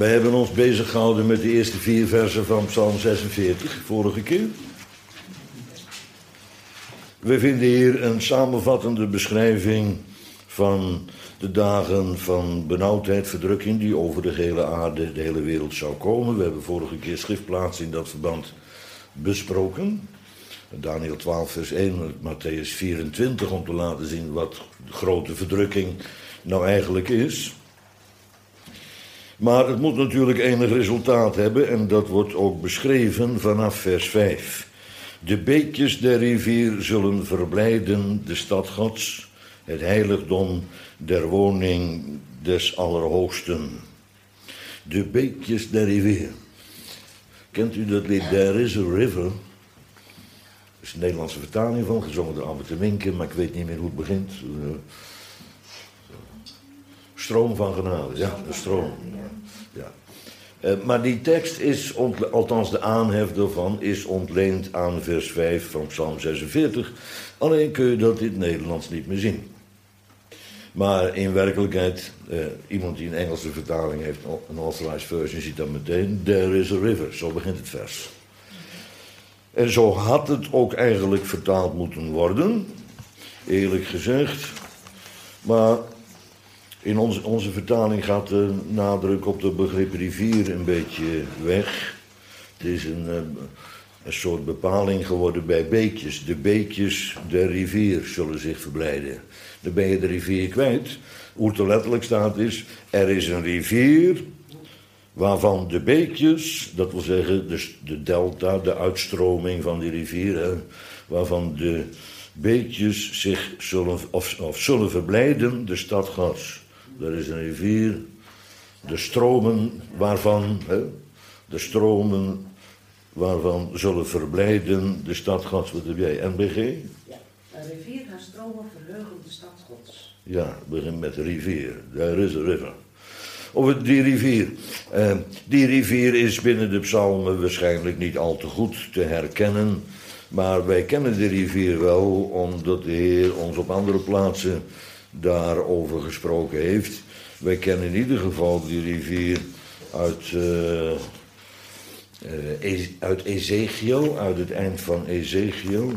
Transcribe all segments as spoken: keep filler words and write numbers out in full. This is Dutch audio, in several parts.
Wij hebben ons bezig gehouden met de eerste vier versen van Psalm zesenveertig, vorige keer. We vinden hier een samenvattende beschrijving van de dagen van benauwdheid, verdrukking die over de hele aarde, de hele wereld zou komen. We hebben vorige keer schriftplaatsen in dat verband besproken. Daniel twaalf vers één, Matthäus vierentwintig, om te laten zien wat de grote verdrukking nou eigenlijk is. Maar het moet natuurlijk enig resultaat hebben en dat wordt ook beschreven vanaf vers vijf. De beekjes der rivier zullen verblijden de stad Gods, het heiligdom der woning des Allerhoogsten. De beekjes der rivier. Kent u dat lied There is a River? Er is een Nederlandse vertaling van, gezongen door Albert de Winken, maar ik weet niet meer hoe het begint. Stroom van genade, ja, een stroom. Ja. Uh, maar die tekst is, ontle- althans de aanhef daarvan, is ontleend aan vers vijf van Psalm zesenveertig. Alleen kun je dat in het Nederlands niet meer zien. Maar in werkelijkheid, uh, iemand die een Engelse vertaling heeft, een authorized version, ziet dan meteen, there is a river, zo begint het vers. En zo had het ook eigenlijk vertaald moeten worden, eerlijk gezegd. Maar in onze, onze vertaling gaat de nadruk op het begrip rivier een beetje weg. Het is een, een soort bepaling geworden bij beekjes. De beekjes der rivier zullen zich verblijden. Dan ben je de rivier kwijt. Hoe het er letterlijk staat is, er is een rivier waarvan de beekjes, dat wil zeggen de, de delta, de uitstroming van die rivier, hè, waarvan de beekjes zich zullen, of, of zullen verblijden de stad Gods. Er is een rivier, de stromen waarvan, hè, de stromen waarvan zullen verblijden de stad Gods. Wat heb jij, N B G? Ja, een rivier haar stromen verheugen de stad Gods. Ja, begin met de rivier. There is a river. Over die rivier. Uh, die rivier is binnen de psalmen waarschijnlijk niet al te goed te herkennen. Maar wij kennen de rivier wel, omdat de Heer ons op andere plaatsen daarover gesproken heeft. Wij kennen in ieder geval die rivier uit, uh, uh, uit Ezekiel, uit het eind van Ezekiel.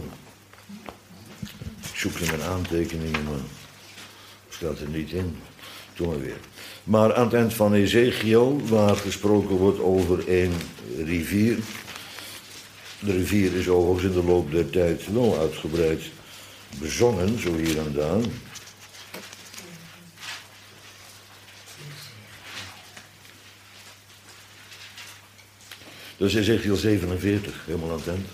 Ik zoek in mijn aantekeningen, maar staat er niet in. Doe maar weer. Maar aan het eind van Ezekiel, waar gesproken wordt over een rivier. De rivier is overigens in de loop der tijd wel uitgebreid bezongen, zo hier en daar. Dat is Ezekiel zevenenveertig, helemaal aan het eind.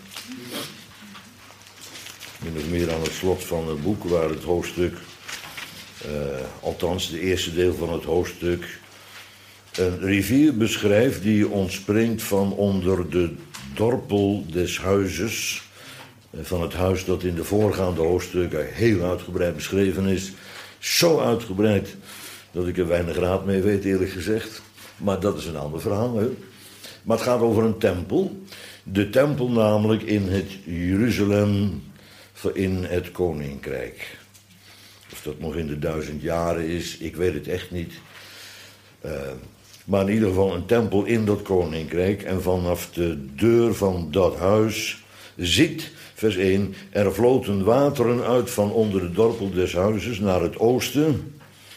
Min of meer aan het slot van het boek, waar het hoofdstuk, uh, althans de eerste deel van het hoofdstuk, een rivier beschrijft die ontspringt van onder de dorpel des huizes, van het huis dat in de voorgaande hoofdstukken heel uitgebreid beschreven is. Zo uitgebreid dat ik er weinig raad mee weet, eerlijk gezegd. Maar dat is een ander verhaal, hè. Maar het gaat over een tempel. De tempel namelijk in het Jeruzalem, in het koninkrijk. Of dat nog in de duizend jaren is, ik weet het echt niet. Uh, maar in ieder geval een tempel in dat koninkrijk. En vanaf de deur van dat huis ziet, vers één, er vloten wateren uit van onder de dorpel des huizes naar het oosten.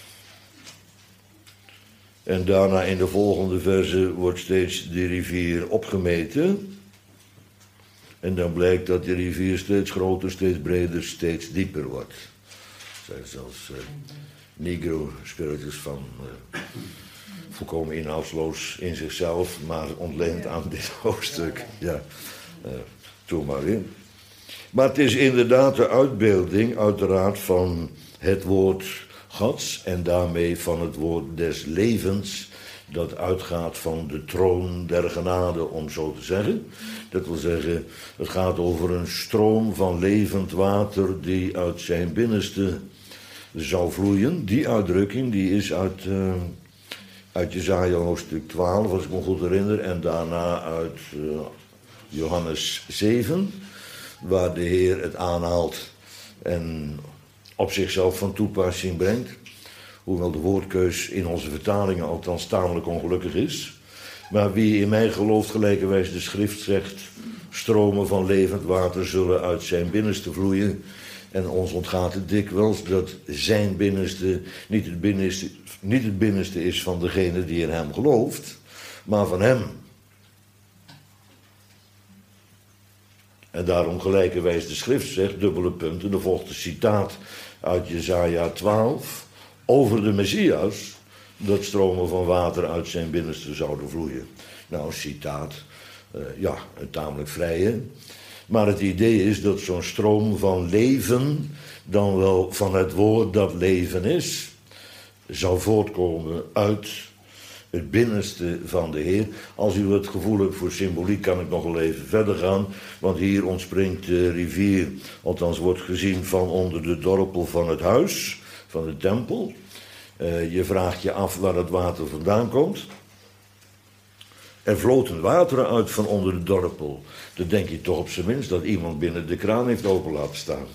En daarna in de volgende verse wordt steeds die rivier opgemeten. En dan blijkt dat die rivier steeds groter, steeds breder, steeds dieper wordt. Dat zijn zelfs uh, negro spiritus van uh, volkomen inhoudsloos in zichzelf, maar ontleend aan dit hoofdstuk. Ja, uh, doe maar in. Maar het is inderdaad de uitbeelding, uiteraard, van het woord Gods en daarmee van het woord des levens, dat uitgaat van de troon der genade, om zo te zeggen. Dat wil zeggen, het gaat over een stroom van levend water die uit zijn binnenste zou vloeien. Die uitdrukking die is uit, uh, uit Jesaja hoofdstuk twaalf, als ik me goed herinner, en daarna uit uh, Johannes zeven, waar de Heer het aanhaalt en op zichzelf van toepassing brengt. Hoewel de woordkeus in onze vertalingen althans tamelijk ongelukkig is. Maar wie in mij gelooft, gelijkerwijs de schrift zegt, stromen van levend water zullen uit zijn binnenste vloeien. En ons ontgaat het dikwijls dat zijn binnenste niet het binnenste, niet het binnenste is van degene die in hem gelooft, maar van hem. En daarom gelijkerwijs de schrift zegt, dubbele punten, er volgt een citaat uit Jesaja twaalf over de Messias, dat stromen van water uit zijn binnenste zouden vloeien. Nou, een citaat, uh, ja, een tamelijk vrije. Maar het idee is dat zo'n stroom van leven, dan wel van het woord dat leven is, zou voortkomen uit het binnenste van de Heer. Als u het gevoel hebt voor symboliek, kan ik nog wel even verder gaan. Want hier ontspringt de rivier, althans wordt gezien van onder de dorpel van het huis, van de tempel. Uh, je vraagt je af waar het water vandaan komt. Er vloten wateren uit van onder de dorpel. Dan denk je toch op zijn minst dat iemand binnen de kraan heeft open laten staan.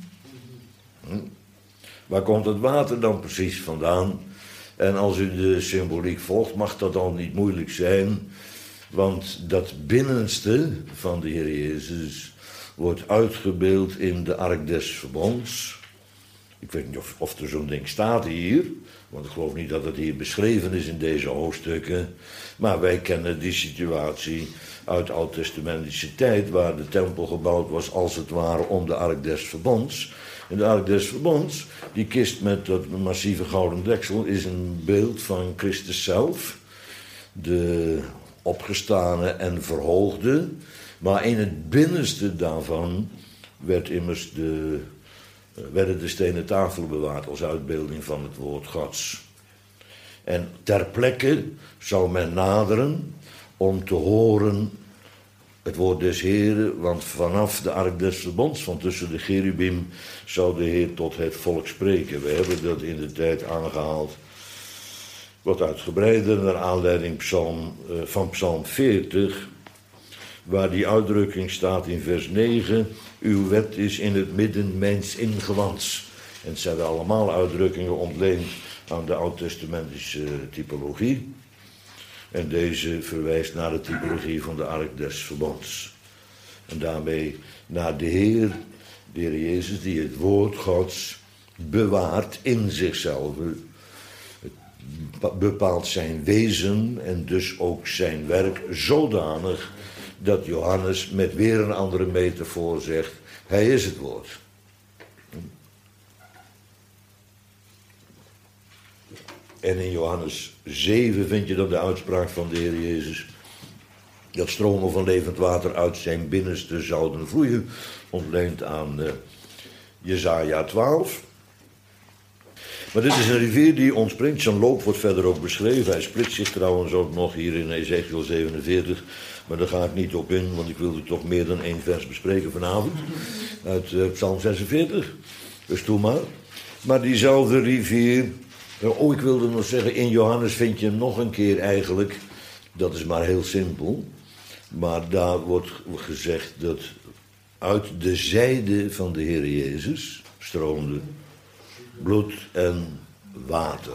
Hm? Waar komt het water dan precies vandaan? En als u de symboliek volgt, mag dat dan niet moeilijk zijn. Want dat binnenste van de Heer Jezus wordt uitgebeeld in de Ark des Verbonds. Ik weet niet of, of er zo'n ding staat hier. Want ik geloof niet dat het hier beschreven is in deze hoofdstukken. Maar wij kennen die situatie uit oud-testamentische tijd, waar de tempel gebouwd was als het ware om de Ark des Verbonds. En de Ark des Verbonds, die kist met dat massieve gouden deksel, is een beeld van Christus zelf. De opgestane en verhoogde. Maar in het binnenste daarvan werd immers de, werden de stenen tafelen bewaard als uitbeelding van het woord Gods. En ter plekke zou men naderen om te horen het woord des Heren, want vanaf de Ark des Verbonds, van tussen de cherubim, zou de Heer tot het volk spreken. We hebben dat in de tijd aangehaald, wat uitgebreider, naar aanleiding psalm, uh, van psalm veertig, waar die uitdrukking staat in vers negen, uw wet is in het midden mijns ingewands. En het zijn allemaal uitdrukkingen ontleend aan de oud-testamentische typologie. En deze verwijst naar de typologie van de Ark des Verbonds. En daarmee naar de Heer, de Heer Jezus, die het woord Gods bewaart in zichzelf. Het bepaalt zijn wezen en dus ook zijn werk zodanig dat Johannes met weer een andere metafoor zegt, hij is het woord. En in Johannes zeven vind je dan de uitspraak van de Heer Jezus, dat stromen van levend water uit zijn binnenste zouden vloeien, ontleend aan uh, Jesaja twaalf. Maar dit is een rivier die ontspringt, zijn loop wordt verder ook beschreven. Hij splitst zich trouwens ook nog hier in Ezekiel zevenenveertig, maar daar ga ik niet op in, want ik wilde toch meer dan één vers bespreken vanavond, uit uh, Psalm zesenveertig, dus doe maar. Maar diezelfde rivier, oh, ik wilde nog zeggen, in Johannes vind je nog een keer eigenlijk, dat is maar heel simpel, maar daar wordt gezegd dat uit de zijde van de Heer Jezus stroomde bloed en water.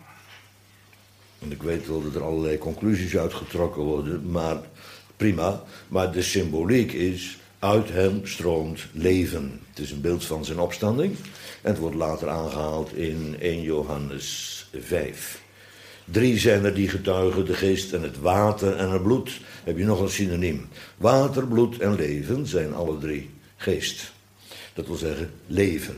En ik weet wel dat er allerlei conclusies uitgetrokken worden, maar prima. Maar de symboliek is, uit hem stroomt leven. Het is een beeld van zijn opstanding. En het wordt later aangehaald in eerste Johannes vijf. Drie zijn er die getuigen, de geest en het water en het bloed. Heb je nog een synoniem. Water, bloed en leven zijn alle drie geest. Dat wil zeggen leven.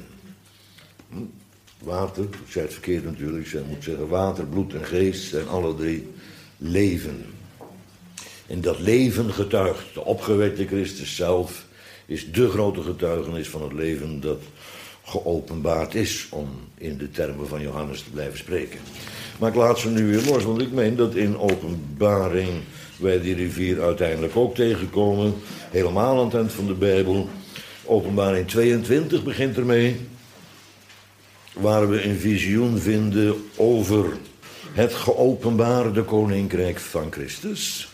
Water, ik zei het verkeerd natuurlijk, ik moet zeggen water, bloed en geest zijn alle drie leven. En dat leven getuigt, de opgewekte Christus zelf, is de grote getuigenis van het leven dat geopenbaard is, om in de termen van Johannes te blijven spreken. Maar ik laat ze nu weer los, want ik meen dat in Openbaring wij die rivier uiteindelijk ook tegenkomen, helemaal aan het eind van de Bijbel. Openbaring tweeëntwintig begint ermee, waar we een visioen vinden over het geopenbaarde koninkrijk van Christus.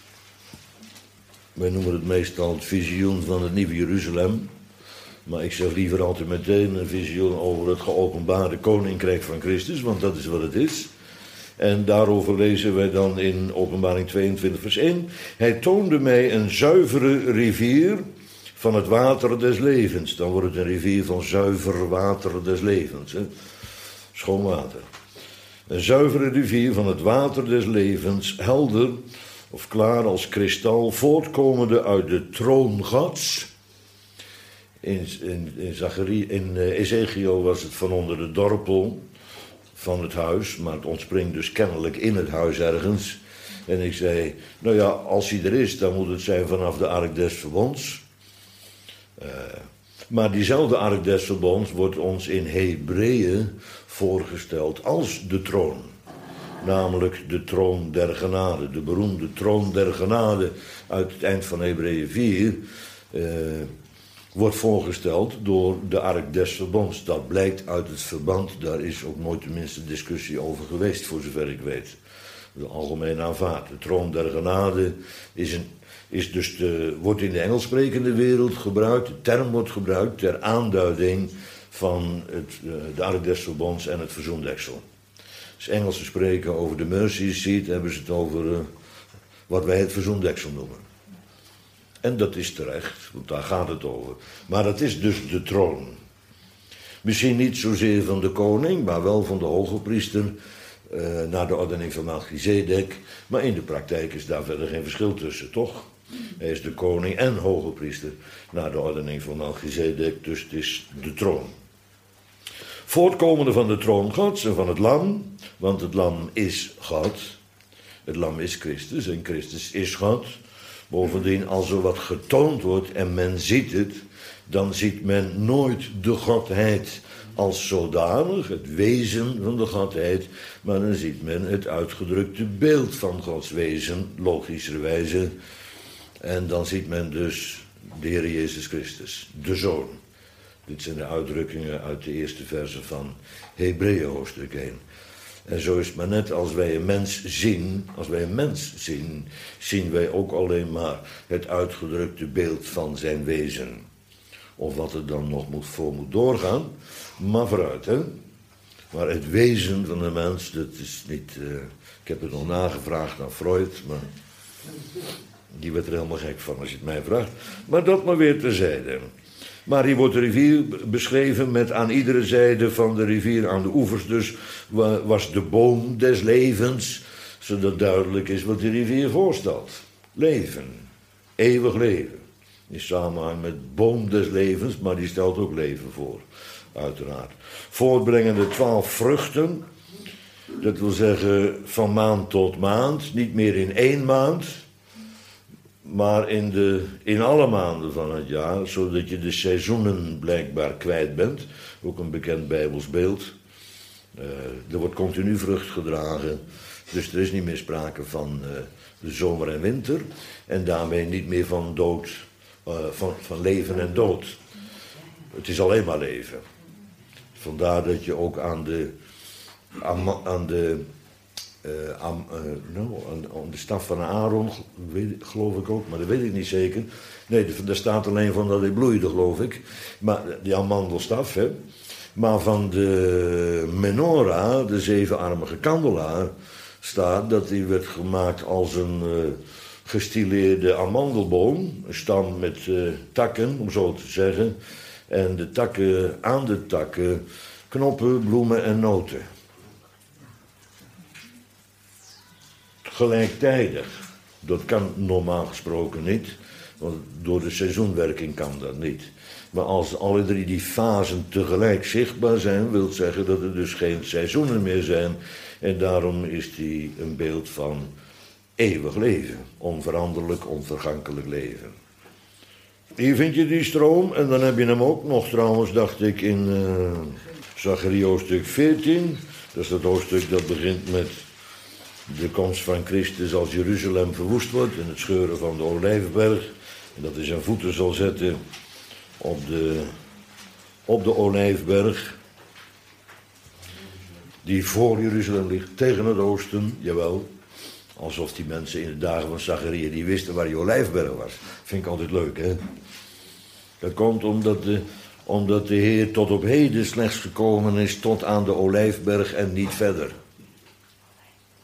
Wij noemen het meestal het visioen van het Nieuwe Jeruzalem. Maar ik zeg liever altijd meteen een visioen over het geopenbaarde koninkrijk van Christus, want dat is wat het is. En daarover lezen wij dan in Openbaring tweeëntwintig vers één. Hij toonde mij een zuivere rivier van het water des levens. Dan wordt het een rivier van zuiver water des levens. Hè? Schoon water. Een zuivere rivier van het water des levens, helder of klaar als kristal, voortkomende uit de troon Gods. In, in, in, Zacharie, in uh, Ezekiel was het van onder de dorpel van het huis, maar het ontspringt dus kennelijk in het huis ergens. En ik zei, nou ja, als hij er is, dan moet het zijn vanaf de Ark des Verbonds. Uh, maar diezelfde Ark des Verbonds wordt ons in Hebreeën voorgesteld als de troon. Namelijk de troon der genade, de beroemde troon der genade uit het eind van Hebreeën vier... Uh, wordt voorgesteld door de Ark des Verbonds. Dat blijkt uit het verband, daar is ook nooit tenminste discussie over geweest, voor zover ik weet. De algemeen aanvaard. De troon der genade is, een, is dus de, wordt in de Engelssprekende wereld gebruikt, de term wordt gebruikt ter aanduiding van het, de Ark des Verbonds en het verzoendeksel. Als Engelsen spreken over de mercy seat, hebben ze het over uh, wat wij het verzoendeksel noemen. En dat is terecht, want daar gaat het over. Maar het is dus de troon. Misschien niet zozeer van de koning, maar wel van de hoge priester, uh, naar de ordening van Melchizedek. Maar in de praktijk is daar verder geen verschil tussen, toch? Hij is de koning en hoge priester naar de ordening van Melchizedek, dus het is de troon. Voortkomende van de troon Gods en van het lam, want het lam is God. Het lam is Christus en Christus is God. Bovendien, als er wat getoond wordt en men ziet het, dan ziet men nooit de Godheid als zodanig, het wezen van de Godheid, maar dan ziet men het uitgedrukte beeld van Gods wezen, logischerwijze. En dan ziet men dus de Heer Jezus Christus, de Zoon. Dit zijn de uitdrukkingen uit de eerste verse van Hebreeën hoofdstuk één. En zo is het maar net als wij een mens zien, als wij een mens zien, zien wij ook alleen maar het uitgedrukte beeld van zijn wezen. Of wat er dan nog moet, voor moet doorgaan, maar vooruit, hè. Maar het wezen van de mens, dat is niet, uh, ik heb het nog nagevraagd aan Freud, maar die werd er helemaal gek van als je het mij vraagt. Maar dat maar weer terzijde. Maar hier wordt de rivier beschreven met aan iedere zijde van de rivier, aan de oevers dus, was de boom des levens, zodat duidelijk is wat de rivier voorstelt. Leven, eeuwig leven. In samenhang met boom des levens, maar die stelt ook leven voor, uiteraard. Voortbrengende twaalf vruchten, dat wil zeggen van maand tot maand, niet meer in één maand, maar in, de, in alle maanden van het jaar, zodat je de seizoenen blijkbaar kwijt bent. Ook een bekend Bijbels beeld. Uh, er wordt continu vrucht gedragen, dus er is niet meer sprake van uh, de zomer en winter. En daarmee niet meer van dood, uh, van, van leven en dood. Het is alleen maar leven. Vandaar dat je ook aan de, aan, aan de Uh, aan, uh, no, aan, aan de staf van Aaron, weet, geloof ik ook, maar dat weet ik niet zeker. Nee, daar staat alleen van dat hij bloeide, geloof ik. Maar die amandelstaf, hè. Maar van de menorah, de zevenarmige kandelaar, staat dat die werd gemaakt als een uh, gestileerde amandelboom. Een stam met uh, takken, om zo te zeggen. En de takken, aan de takken, knoppen, bloemen en noten. Gelijktijdig. Dat kan normaal gesproken niet, want door de seizoenwerking kan dat niet. Maar als alle drie die fasen tegelijk zichtbaar zijn, wil zeggen dat er dus geen seizoenen meer zijn. En daarom is die een beeld van eeuwig leven. Onveranderlijk, onvergankelijk leven. Hier vind je die stroom en dan heb je hem ook nog trouwens, dacht ik, in uh, Zacharie hoofdstuk veertien. Dat is dat hoofdstuk dat begint met de komst van Christus als Jeruzalem verwoest wordt en het scheuren van de Olijfberg. En dat hij zijn voeten zal zetten op de, op de Olijfberg. Die voor Jeruzalem ligt, tegen het oosten, jawel. Alsof die mensen in de dagen van Zacharie die wisten waar die Olijfberg was. Vind ik altijd leuk, hè. Dat komt omdat de, omdat de Heer tot op heden slechts gekomen is tot aan de Olijfberg en niet verder.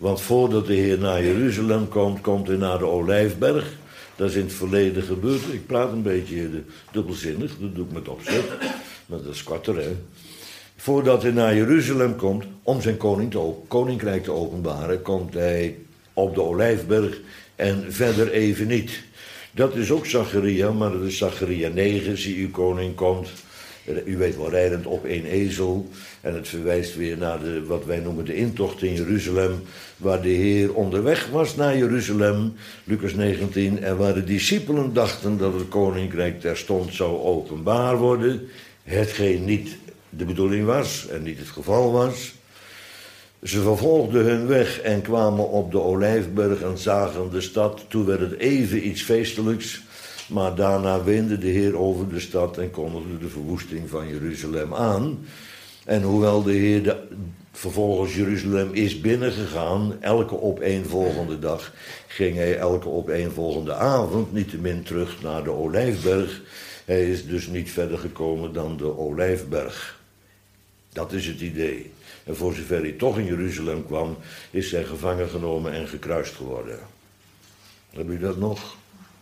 Want voordat de Heer naar Jeruzalem komt, komt hij naar de Olijfberg. Dat is in het verleden gebeurd. Ik praat een beetje dubbelzinnig, dat doe ik met opzet. Maar dat is korter, hè. Voordat hij naar Jeruzalem komt, om zijn koning te op, koninkrijk te openbaren, komt hij op de Olijfberg en verder even niet. Dat is ook Zacharia, maar dat is Zacharia negen. Zie, uw koning komt, u weet wel, rijdend op een ezel. En het verwijst weer naar de, wat wij noemen de intocht in Jeruzalem, waar de Heer onderweg was naar Jeruzalem, Lucas negentien, en waar de discipelen dachten dat het koninkrijk terstond zou openbaar worden, hetgeen niet de bedoeling was en niet het geval was. Ze vervolgden hun weg en kwamen op de Olijfberg en zagen de stad. Toen werd het even iets feestelijks, maar daarna weende de Heer over de stad en kondigde de verwoesting van Jeruzalem aan. En hoewel de Heer de, vervolgens Jeruzalem is binnengegaan, elke opeenvolgende dag, ging hij elke opeenvolgende avond niettemin terug naar de Olijfberg. Hij is dus niet verder gekomen dan de Olijfberg. Dat is het idee. En voor zover hij toch in Jeruzalem kwam, is hij gevangen genomen en gekruist geworden. Heb u dat nog?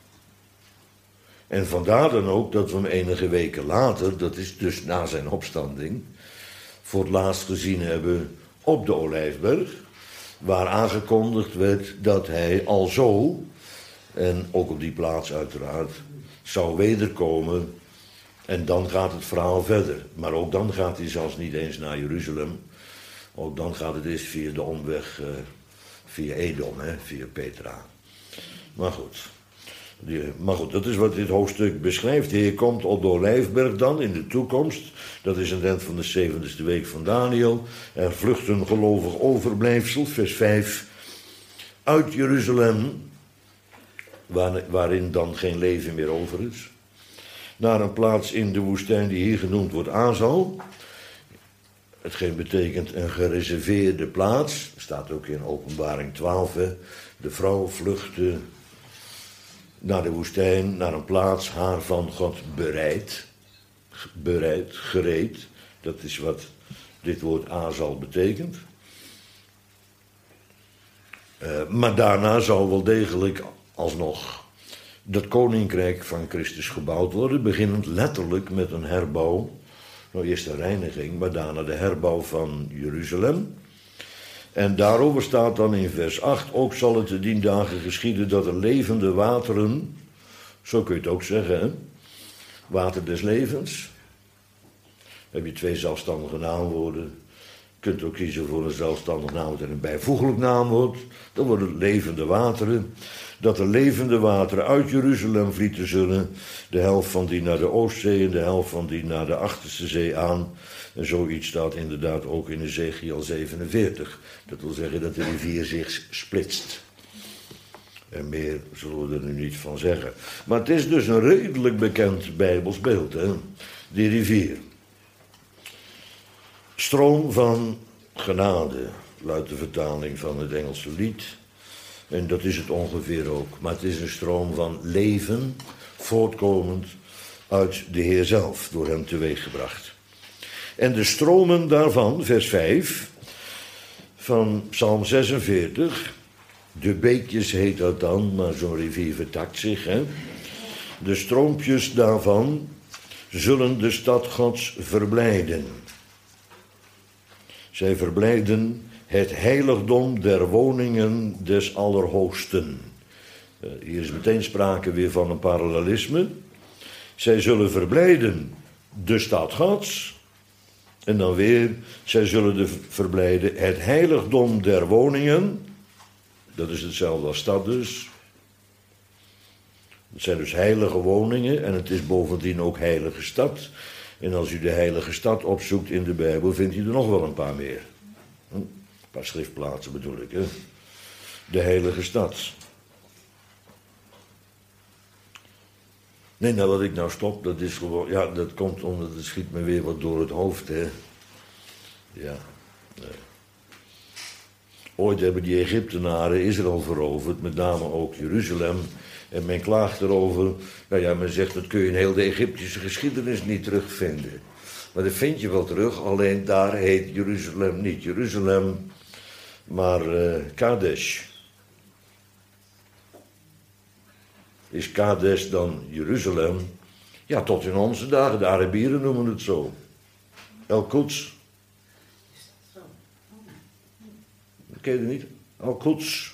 En vandaar dan ook dat we hem enige weken later, dat is dus na zijn opstanding, voor het laatst gezien hebben op de Olijfberg, waar aangekondigd werd dat hij alzo, en ook op die plaats uiteraard, zou wederkomen. En dan gaat het verhaal verder. Maar ook dan gaat hij zelfs niet eens naar Jeruzalem. Ook dan gaat het eerst via de omweg, uh, via Edom, hè, via Petra. Maar goed. Die, maar goed, dat is wat dit hoofdstuk beschrijft. De Heer komt op de Olijfberg dan in de toekomst. Dat is aan het eind van de zeventigste week van Daniel. Er vlucht een gelovig overblijfsel, vers vijf, uit Jeruzalem, waar, waarin dan geen leven meer over is, naar een plaats in de woestijn die hier genoemd wordt Azal. Hetgeen betekent een gereserveerde plaats. Staat ook in Openbaring twaalf. Hè. De vrouw vluchtte naar de woestijn, naar een plaats haar van God bereid. Bereid, gereed. Dat is wat dit woord Azal betekent. Uh, maar daarna zal wel degelijk alsnog dat koninkrijk van Christus gebouwd worden, beginnend letterlijk met een herbouw. Nou, eerst de reiniging, maar daarna de herbouw van Jeruzalem. En daarover staat dan in vers acht, ook zal het te dien dagen geschieden dat er levende wateren, zo kun je het ook zeggen, hè? Water des levens. Dan heb je twee zelfstandige naamwoorden. Je kunt ook kiezen voor een zelfstandig naamwoord en een bijvoeglijk naamwoord. Dan worden het levende wateren. Dat er levende wateren uit Jeruzalem vlieten zullen. De helft van die naar de Oostzee en de helft van die naar de Achterste Zee aan. En zoiets staat inderdaad ook in Ezechiel zevenenveertig. Dat wil zeggen dat de rivier zich splitst. En meer zullen we er nu niet van zeggen. Maar het is dus een redelijk bekend Bijbels beeld, hè? Die rivier. Stroom van genade, luidt de vertaling van het Engelse lied. En dat is het ongeveer ook. Maar het is een stroom van leven, voortkomend uit de Heer zelf, door hem teweeggebracht. En de stromen daarvan, vers vijf, van Psalm zesenveertig, de beekjes heet dat dan, maar zo'n rivier vertakt zich, hè. De stroompjes daarvan zullen de stad Gods verblijden. Zij verblijden het heiligdom der woningen des Allerhoogsten. Uh, hier is meteen sprake weer van een parallelisme. Zij zullen verblijden de stad Gods. En dan weer, zij zullen de verblijden het heiligdom der woningen. Dat is hetzelfde als stad dus. Het zijn dus heilige woningen en het is bovendien ook heilige stad. En als u de heilige stad opzoekt in de Bijbel, vindt u er nog wel een paar meer. Een paar schriftplaatsen bedoel ik, hè. De heilige stad. Nee, nou wat ik nou stop, dat is gewoon, ja, dat komt omdat het schiet me weer wat door het hoofd, hè. Ja. Nee. Ooit hebben die Egyptenaren Israël veroverd, met name ook Jeruzalem. En men klaagt erover, nou ja, men zegt dat kun je in heel de Egyptische geschiedenis niet terugvinden. Maar dat vind je wel terug, alleen daar heet Jeruzalem niet. Jeruzalem Maar uh, Kadesh. Is Kadesh dan Jeruzalem? Ja, tot in onze dagen. De Arabieren noemen het zo. El-Quds. Ken je het niet? Al-Quds.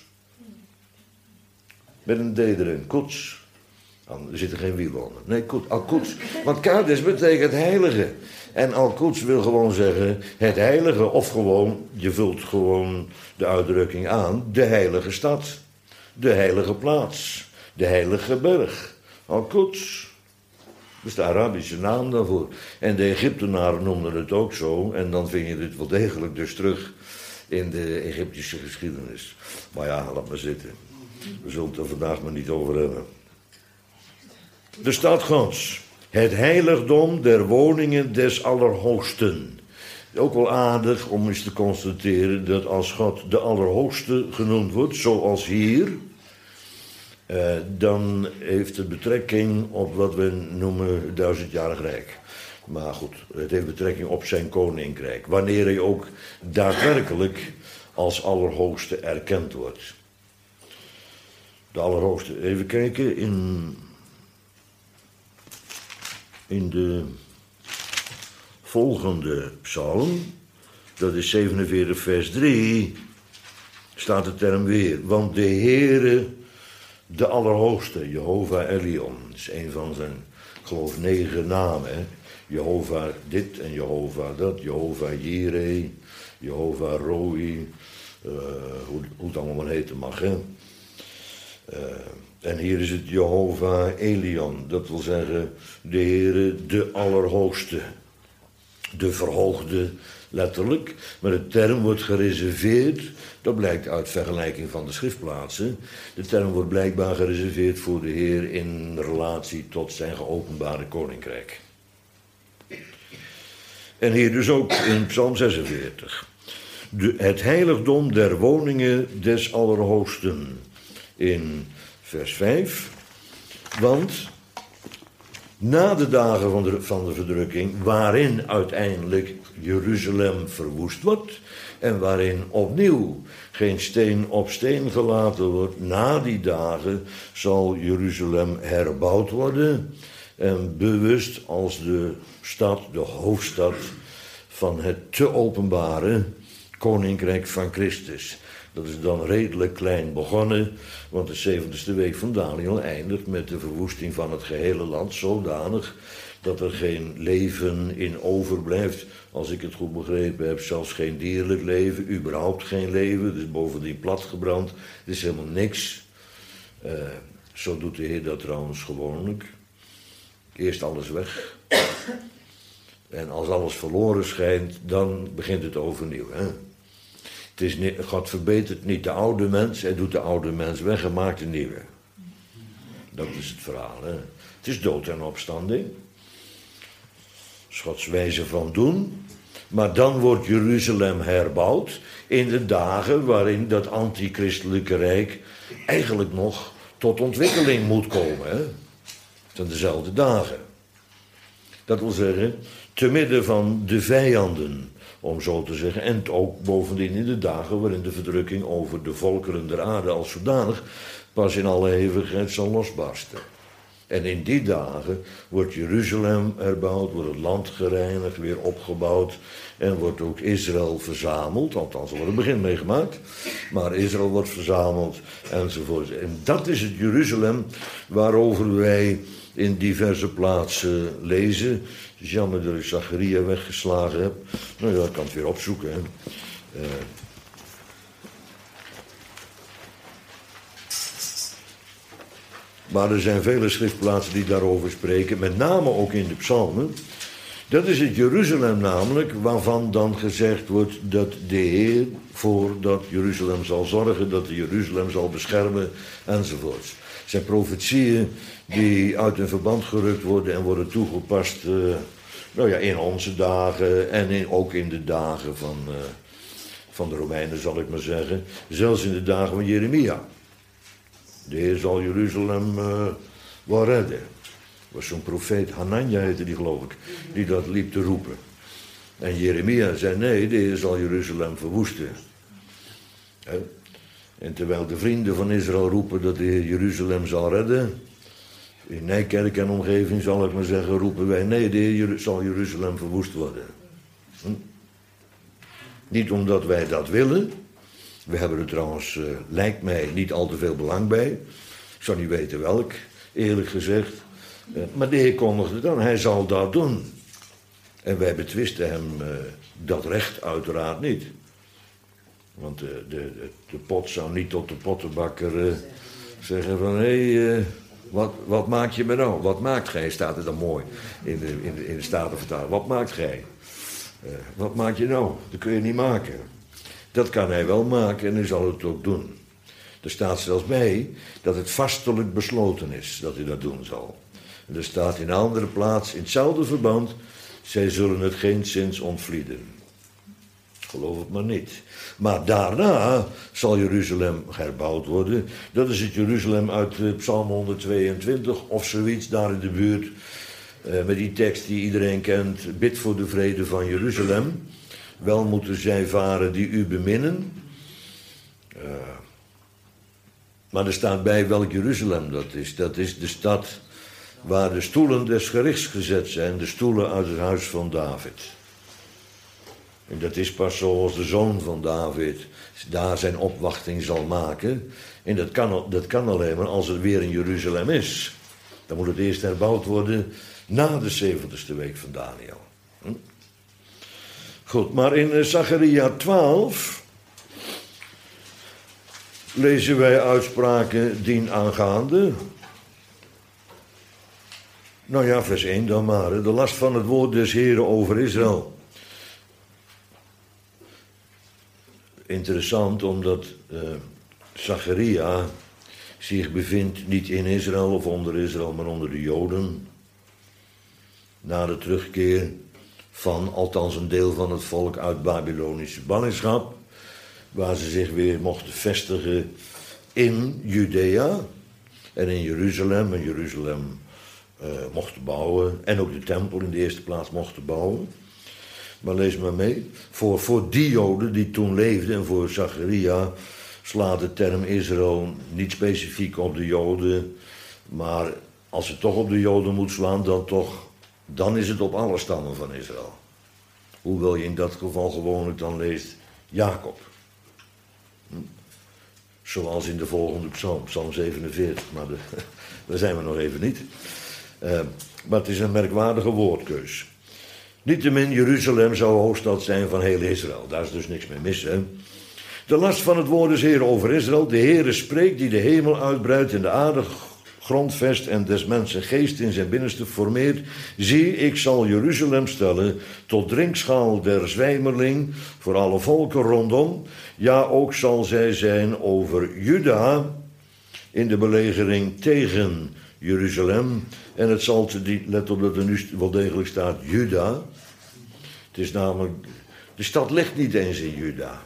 Met een D erin. Quds. Er zitten geen wielen onder. Nee, Al-Quds. Want Kadesh betekent heilige. En Al-Quds wil gewoon zeggen het heilige. Of gewoon, je vult gewoon de uitdrukking aan. De heilige stad. De heilige plaats. De heilige berg. Al-Quds. Dat is de Arabische naam daarvoor. En de Egyptenaren noemden het ook zo. En dan vind je dit wel degelijk dus terug in de Egyptische geschiedenis. Maar ja, laat maar zitten. We zullen het er vandaag maar niet over hebben. De stad Gods. Het heiligdom der woningen des Allerhoogsten. Ook wel aardig om eens te constateren dat als God de Allerhoogste genoemd wordt, zoals hier, eh, dan heeft het betrekking op wat we noemen het duizendjarig rijk. Maar goed, het heeft betrekking op zijn koninkrijk. Wanneer hij ook daadwerkelijk als Allerhoogste erkend wordt. De Allerhoogste. Even kijken in, in de volgende psalm. Dat is zevenenveertig vers drie. Staat de term weer. Want de Heere, de Allerhoogste, Jehovah Elion. Dat is een van zijn, ik geloof, negen namen. Hè? Jehovah dit en Jehovah dat. Jehovah Jireh. Jehovah Roi. Uh, hoe, hoe het allemaal maar heten mag, hè. Uh, en hier is het Jehovah Elion. Dat wil zeggen, de Heere, de Allerhoogste. De verhoogde, letterlijk. Maar de term wordt gereserveerd. Dat blijkt uit vergelijking van de schriftplaatsen. De term wordt blijkbaar gereserveerd voor de Heer in relatie tot zijn geopenbaarde koninkrijk. En hier dus ook in Psalm zesenveertig. De, het heiligdom der woningen des Allerhoogsten. In vers vijf. Want na de dagen van de, van de verdrukking, waarin uiteindelijk Jeruzalem verwoest wordt en waarin opnieuw geen steen op steen gelaten wordt, na die dagen zal Jeruzalem herbouwd worden en bewust als de stad, de hoofdstad van het te openbare koninkrijk van Christus. Dat is dan redelijk klein begonnen, want de zeventigste week van Daniel eindigt met de verwoesting van het gehele land, zodanig dat er geen leven in overblijft. Als ik het goed begrepen heb, zelfs geen dierlijk leven, überhaupt geen leven. Het is bovendien platgebrand, het is helemaal niks. Uh, zo doet de Heer dat trouwens gewoonlijk. Eerst alles weg. En als alles verloren schijnt, dan begint het overnieuw, hè. Het is niet, God verbetert niet de oude mens, hij doet de oude mens weg en maakt een nieuwe. Dat is het verhaal. Hè? Het is dood en opstanding. Dat is Gods wijze van doen. Maar dan wordt Jeruzalem herbouwd in de dagen waarin dat antichristelijke rijk eigenlijk nog tot ontwikkeling moet komen. Hè? Het zijn dezelfde dagen. Dat wil zeggen, te midden van de vijanden, om zo te zeggen. En ook bovendien in de dagen waarin de verdrukking over de volkeren der aarde als zodanig pas in alle eeuwigheid zal losbarsten. En in die dagen wordt Jeruzalem herbouwd, wordt het land gereinigd, weer opgebouwd. En wordt ook Israël verzameld, althans er wordt een begin mee gemaakt. Maar Israël wordt verzameld enzovoort. En dat is het Jeruzalem waarover wij in diverse plaatsen lezen. Het is jammer dat ik Zacharia weggeslagen heb. Nou ja, ik kan het weer opzoeken. Hè. Uh, maar er zijn vele schriftplaatsen die daarover spreken. Met name ook in de psalmen. Dat is het Jeruzalem namelijk, waarvan dan gezegd wordt dat de Heer voor dat Jeruzalem zal zorgen, dat de Jeruzalem zal beschermen, enzovoorts. Het zijn profetieën die uit hun verband gerukt worden en worden toegepast uh, nou ja, in onze dagen en in, ook in de dagen van, uh, van de Romeinen, zal ik maar zeggen. Zelfs in de dagen van Jeremia. De Heer zal Jeruzalem uh, wel redden. Er was zo'n profeet, Hananja heette die geloof ik, die dat liep te roepen. En Jeremia zei nee, de Heer zal Jeruzalem verwoesten. He? En terwijl de vrienden van Israël roepen dat de Heer Jeruzalem zal redden, in Nijkerk en omgeving zal ik maar zeggen, roepen wij nee, de Heer zal Jeruzalem verwoest worden. Hm? Niet omdat wij dat willen. We hebben er trouwens, uh, lijkt mij, niet al te veel belang bij. Ik zou niet weten welk, eerlijk gezegd. Uh, maar de Heer kondigde dan, hij zal dat doen. En wij betwisten hem uh, dat recht uiteraard niet. Want de, de, de pot zou niet tot de pottenbakker uh, zeggen van, hé, hey, uh, wat, wat maak je me nou? Wat maakt gij? Staat er dan mooi in de, in de, in de Statenvertaling. Wat maakt gij? Uh, wat maak je nou? Dat kun je niet maken. Dat kan hij wel maken en hij zal het ook doen. Er staat zelfs bij dat het vastelijk besloten is dat hij dat doen zal. En er staat in een andere plaats, in hetzelfde verband, zij zullen het geenszins ontvlieden. Geloof het maar niet. Maar daarna zal Jeruzalem herbouwd worden. Dat is het Jeruzalem uit Psalm honderdtweeëntwintig of zoiets daar in de buurt. Uh, met die tekst die iedereen kent. Bid voor de vrede van Jeruzalem. Wel moeten zij varen die u beminnen. Uh, maar er staat bij welk Jeruzalem dat is. Dat is de stad waar de stoelen des gerichts gezet zijn. De stoelen uit het huis van David. En dat is pas zoals de zoon van David daar zijn opwachting zal maken. En dat kan, dat kan alleen maar als het weer in Jeruzalem is. Dan moet het eerst herbouwd worden na de zeventigste week van Daniel. Hm? Goed, maar in Zacharia twaalf lezen wij uitspraken dienaangaande. Nou ja, vers één dan maar. De last van het woord des Heren over Israël. Interessant, omdat uh, Zacharia zich bevindt niet in Israël of onder Israël, maar onder de Joden. Na de terugkeer van althans een deel van het volk uit Babylonische ballingschap, waar ze zich weer mochten vestigen in Judea en in Jeruzalem. En Jeruzalem uh, mochten bouwen en ook de tempel in de eerste plaats mochten bouwen. Maar lees maar mee. Voor, voor die Joden die toen leefden en voor Zacharia slaat de term Israël niet specifiek op de Joden. Maar als het toch op de Joden moet slaan, dan toch, dan is het op alle stammen van Israël. Hoewel je in dat geval gewoonlijk dan leest Jacob. Hm? Zoals in de volgende psalm, psalm zevenenveertig. Maar de, daar zijn we nog even niet. Uh, maar het is een merkwaardige woordkeus. Niettemin, Jeruzalem zou hoofdstad zijn van heel Israël. Daar is dus niks mee mis, hè. De last van het woord is Heer over Israël. De Heere spreekt die de hemel uitbreidt en de aarde grondvest en des mensen geest in zijn binnenste formeert. Zie, ik zal Jeruzalem stellen tot drinkschaal der zwijmerling voor alle volken rondom. Ja, ook zal zij zijn over Juda in de belegering tegen Jeruzalem. En het zal, te, let op dat er nu wel degelijk staat Juda. Het is namelijk, de stad ligt niet eens in Juda.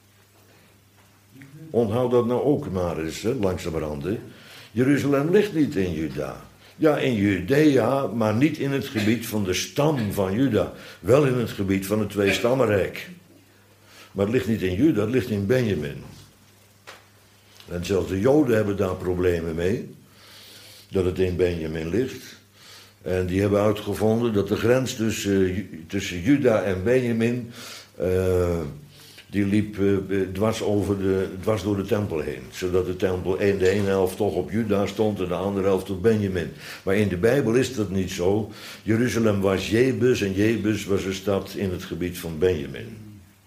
Onthoud dat nou ook maar eens, hè, langzamerhand. Hè. Jeruzalem ligt niet in Juda. Ja, in Judea, maar niet in het gebied van de stam van Juda. Wel in het gebied van het tweestammenrijk. Maar het ligt niet in Juda, het ligt in Benjamin. En zelfs de Joden hebben daar problemen mee. Dat het in Benjamin ligt. En die hebben uitgevonden dat de grens tussen, tussen Juda en Benjamin, Uh, die liep uh, dwars, over de, dwars door de tempel heen. Zodat de tempel de ene helft toch op Juda stond en de andere helft op Benjamin. Maar in de Bijbel is dat niet zo. Jeruzalem was Jebus en Jebus was een stad in het gebied van Benjamin.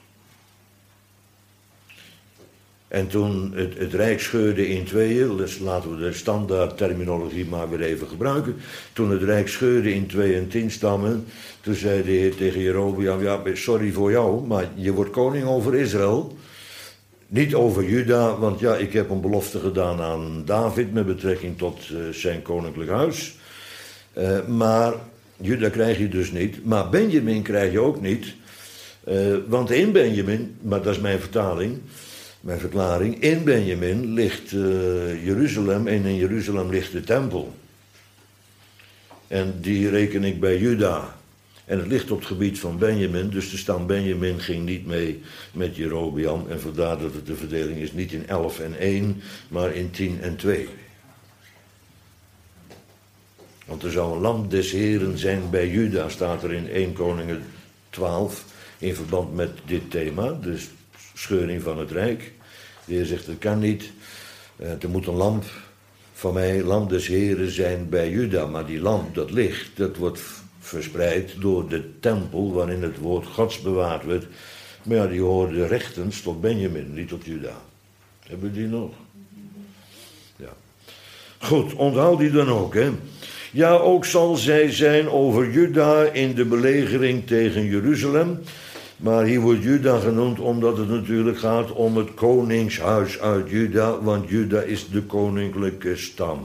En toen het, het rijk scheurde in tweeën, dus laten we de standaard terminologie maar weer even gebruiken. Toen het rijk scheurde in twee en tien stammen, toen zei de Heer tegen Jerobeam, ja, sorry voor jou, maar je wordt koning over Israël. Niet over Juda, want ja, ik heb een belofte gedaan aan David met betrekking tot uh, zijn koninklijk huis. Uh, maar Juda krijg je dus niet, maar Benjamin krijg je ook niet. Uh, want in Benjamin, maar dat is mijn vertaling, mijn verklaring, in Benjamin ligt uh, Jeruzalem en in Jeruzalem ligt de tempel. En die reken ik bij Juda. En het ligt op het gebied van Benjamin, dus de stam Benjamin ging niet mee met Jerobeam. En vandaar dat het de verdeling is niet in elf en één, maar in tien en twee. Want er zou een lam des Heren zijn bij Juda, staat er in eerste Koningen twaalf, in verband met dit thema, de scheuring van het rijk. De Heer zegt, dat kan niet, er moet een lamp van mij, lam des Heren, zijn bij Juda. Maar die lamp, dat licht, dat wordt verspreid door de tempel waarin het woord Gods bewaard werd. Maar ja, die hoorde rechtens tot Benjamin, niet tot Juda. Hebben we die nog? Ja. Goed, onthoud die dan ook, hè. Ja, ook zal zij zijn over Juda in de belegering tegen Jeruzalem. Maar hier wordt Juda genoemd omdat het natuurlijk gaat om het koningshuis uit Juda, want Juda is de koninklijke stam.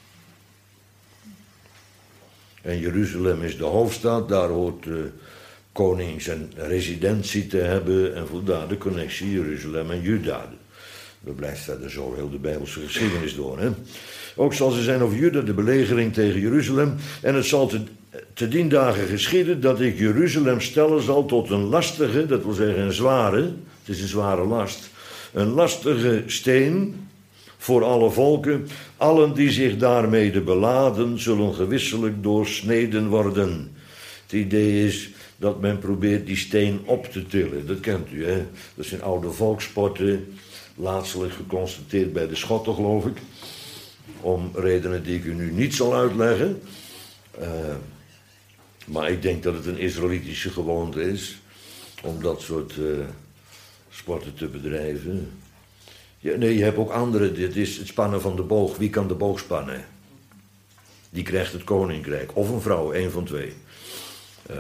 En Jeruzalem is de hoofdstad, daar hoort de koning zijn residentie te hebben en vandaar de connectie Jeruzalem en Juda. We blijven verder zo heel de Bijbelse geschiedenis door, hè. Ook zal ze zijn over Juda, de belegering tegen Jeruzalem. En het zal te, te dien dagen geschieden dat ik Jeruzalem stellen zal tot een lastige, dat wil zeggen een zware, het is een zware last, een lastige steen voor alle volken. Allen die zich daarmee beladen, zullen gewisselijk doorsneden worden. Het idee is dat men probeert die steen op te tillen. Dat kent u, hè? Dat zijn oude volkssporten, laatstelijk geconstateerd bij de Schotten, geloof ik. Om redenen die ik u nu niet zal uitleggen. Uh, maar ik denk dat het een Israëlitische gewoonte is om dat soort uh, sporten te bedrijven. Ja, nee, je hebt ook andere. Dit is het spannen van de boog. Wie kan de boog spannen? Die krijgt het koninkrijk. Of een vrouw, één van twee. Uh,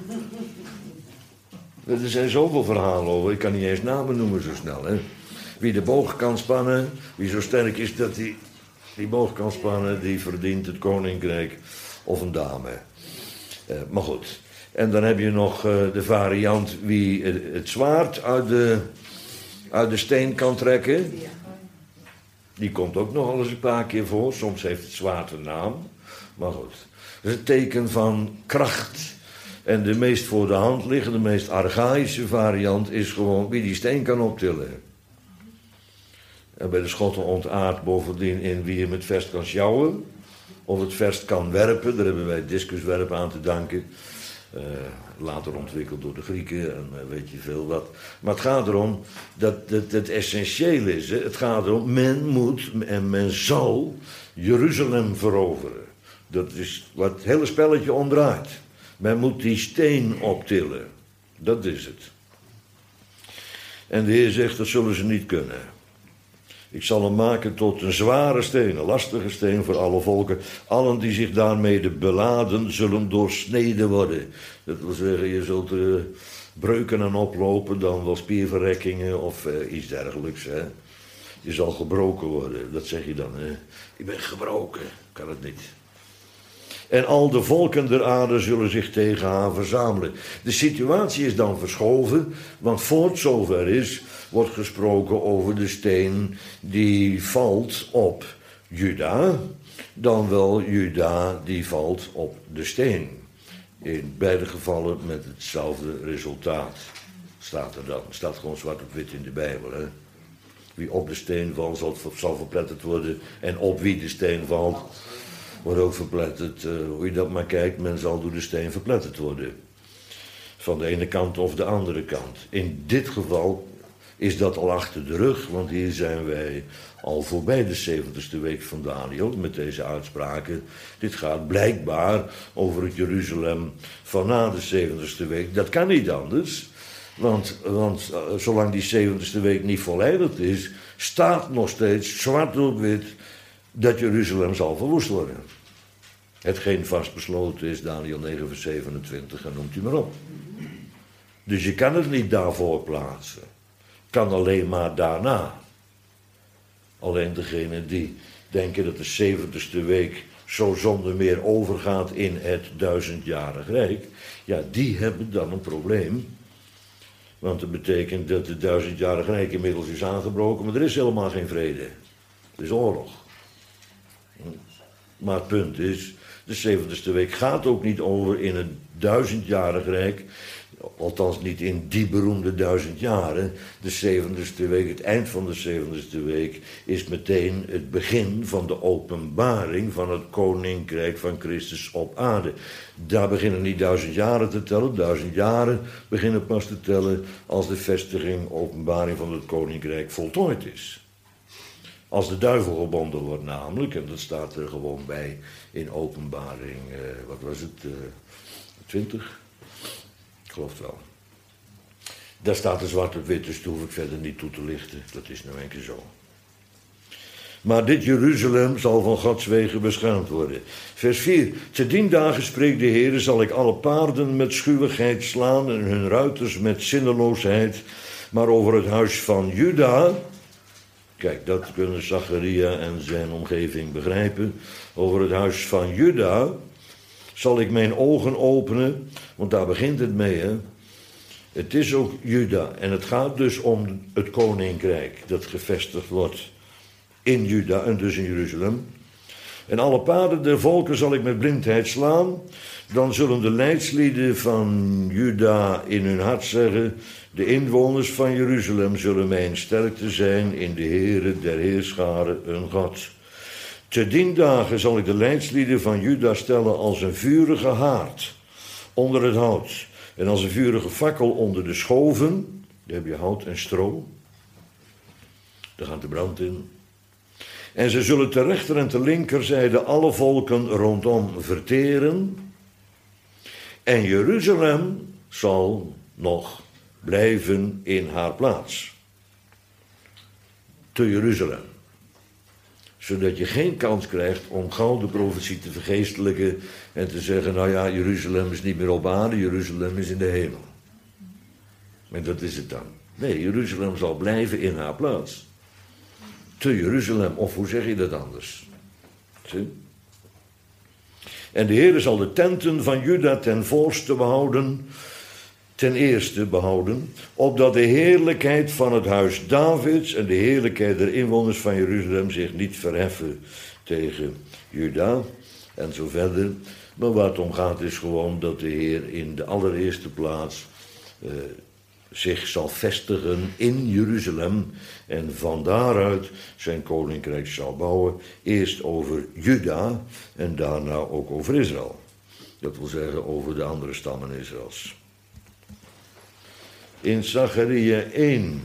er zijn zoveel verhalen over. Ik kan niet eens namen noemen zo snel. Hè? Wie de boog kan spannen, wie zo sterk is dat hij die boog kan spannen, die verdient het koninkrijk of een dame. Uh, maar goed. En dan heb je nog uh, de variant wie het, het zwaard uit de, uit de steen kan trekken. Die komt ook nog al eens een paar keer voor. Soms heeft het zwaard een naam. Maar goed. Dat is het teken van kracht. En de meest voor de hand liggende, de meest archaïsche variant is gewoon wie die steen kan optillen. En bij de Schotten ontaart bovendien in wie hem het verst kan sjouwen. Of het verst kan werpen. Daar hebben wij discuswerpen aan te danken. Uh, later ontwikkeld door de Grieken en uh, weet je veel wat. Maar het gaat erom dat het, het essentieel is. Hè? Het gaat erom, men moet en men zal Jeruzalem veroveren. Dat is wat het hele spelletje om draait. Men moet die steen optillen. Dat is het. En de Heer zegt, dat zullen ze niet kunnen. Ik zal hem maken tot een zware steen, een lastige steen voor alle volken. Allen die zich daarmee beladen, zullen doorsneden worden. Dat wil zeggen, je zult er breuken aan oplopen, dan wel spierverrekkingen of uh, iets dergelijks. Hè. Je zal gebroken worden, dat zeg je dan. Hè. Ik ben gebroken, kan het niet. En al de volken der aarde zullen zich tegen haar verzamelen. De situatie is dan verschoven, want voor het zover is, wordt gesproken over de steen die valt op Juda, dan wel Juda die valt op de steen. In beide gevallen met hetzelfde resultaat. Staat er dan, staat gewoon zwart op wit in de Bijbel. Hè? Wie op de steen valt, zal, zal verpletterd worden. En op wie de steen valt, wordt ook verpletterd. Uh, hoe je dat maar kijkt, men zal door de steen verpletterd worden. Van de ene kant of de andere kant. In dit geval is dat al achter de rug, want hier zijn wij al voorbij de zeventigste week van Daniel met deze uitspraken. Dit gaat blijkbaar over het Jeruzalem van na de zeventigste week. Dat kan niet anders, want, want uh, zolang die zeventigste week niet volledigd is, staat nog steeds zwart op wit dat Jeruzalem zal verwoest worden. Hetgeen vastbesloten is, Daniel negen vers zevenentwintig, en noemt u maar op. Dus je kan het niet daarvoor plaatsen. Kan alleen maar daarna. Alleen degenen die denken dat de zeventigste week zo zonder meer overgaat in het duizendjarig rijk, ja, die hebben dan een probleem. Want dat betekent dat het duizendjarig rijk inmiddels is aangebroken, maar er is helemaal geen vrede. Er is oorlog. Maar het punt is, de zeventigste week gaat ook niet over in het duizendjarig rijk. Althans niet in die beroemde duizend jaren. De zeventigste week, het eind van de zeventigste week, is meteen het begin van de openbaring van het koninkrijk van Christus op aarde. Daar beginnen niet duizend jaren te tellen. Duizend jaren beginnen pas te tellen als de vestiging, openbaring van het koninkrijk voltooid is. Als de duivel gebonden wordt namelijk, en dat staat er gewoon bij in openbaring, eh, wat was het, eh, twintig? Ik geloof het wel. Daar staat er zwart op wit, dus daar hoef ik verder niet toe te lichten. Dat is nou een keer zo. Maar dit Jeruzalem zal van Gods wegen beschaamd worden. Vers vier. Te dien dagen spreekt de Heer, zal ik alle paarden met schuwigheid slaan en hun ruiters met zinneloosheid. Maar over het huis van Juda, kijk, dat kunnen Zacharia en zijn omgeving begrijpen. Over het huis van Juda zal ik mijn ogen openen, want daar begint het mee, hè. Het is ook Juda en het gaat dus om het koninkrijk dat gevestigd wordt in Juda en dus in Jeruzalem. En alle paden der volken zal ik met blindheid slaan. Dan zullen de leidslieden van Juda in hun hart zeggen: de inwoners van Jeruzalem zullen mijn sterkte zijn in de Heere der Heerscharen hun God. Te dien dagen zal ik de leidslieden van Juda stellen als een vurige haard onder het hout. En als een vurige fakkel onder de schoven. Daar heb je hout en stro. Daar gaat de brand in. En ze zullen ter rechter en ter linkerzijde alle volken rondom verteren. En Jeruzalem zal nog blijven in haar plaats. Te Jeruzalem. Zodat je geen kans krijgt om gauw de profetie te vergeestelijken en te zeggen, nou ja, Jeruzalem is niet meer op aarde, Jeruzalem is in de hemel. En dat is het dan. Nee, Jeruzalem zal blijven in haar plaats. Te Jeruzalem, of hoe zeg je dat anders? Zie? En de Heer zal de tenten van Juda ten voorste behouden, ten eerste behouden, opdat de heerlijkheid van het huis Davids en de heerlijkheid der inwoners van Jeruzalem zich niet verheffen tegen Juda en zo verder. Maar waar het om gaat is gewoon dat de Heer in de allereerste plaats uh, zich zal vestigen in Jeruzalem en van daaruit zijn koninkrijk zal bouwen, eerst over Juda en daarna ook over Israël. Dat wil zeggen over de andere stammen Israëls. In Zacharia één,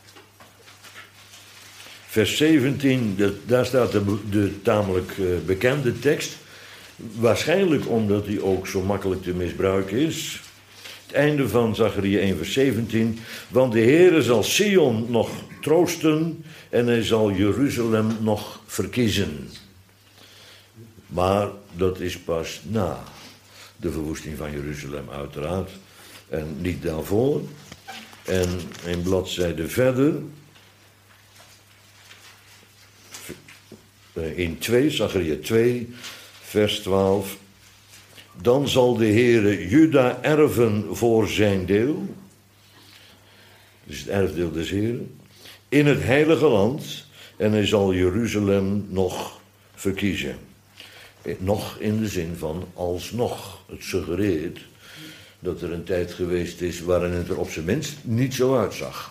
vers zeventien, dat, daar staat de, de tamelijk uh, bekende tekst. Waarschijnlijk omdat die ook zo makkelijk te misbruiken is. Het einde van Zacharia één, vers zeventien. Want de Heere zal Sion nog troosten en hij zal Jeruzalem nog verkiezen. Maar dat is pas na de verwoesting van Jeruzalem uiteraard. En niet daarvoor. En een bladzijde verder, in twee, Zacharia twee, vers twaalf. Dan zal de Heere Juda erven voor zijn deel. Dus het erfdeel des Heeren. In het heilige land. En hij zal Jeruzalem nog verkiezen. Nog in de zin van alsnog. Het suggereert dat er een tijd geweest is waarin het er op zijn minst niet zo uitzag.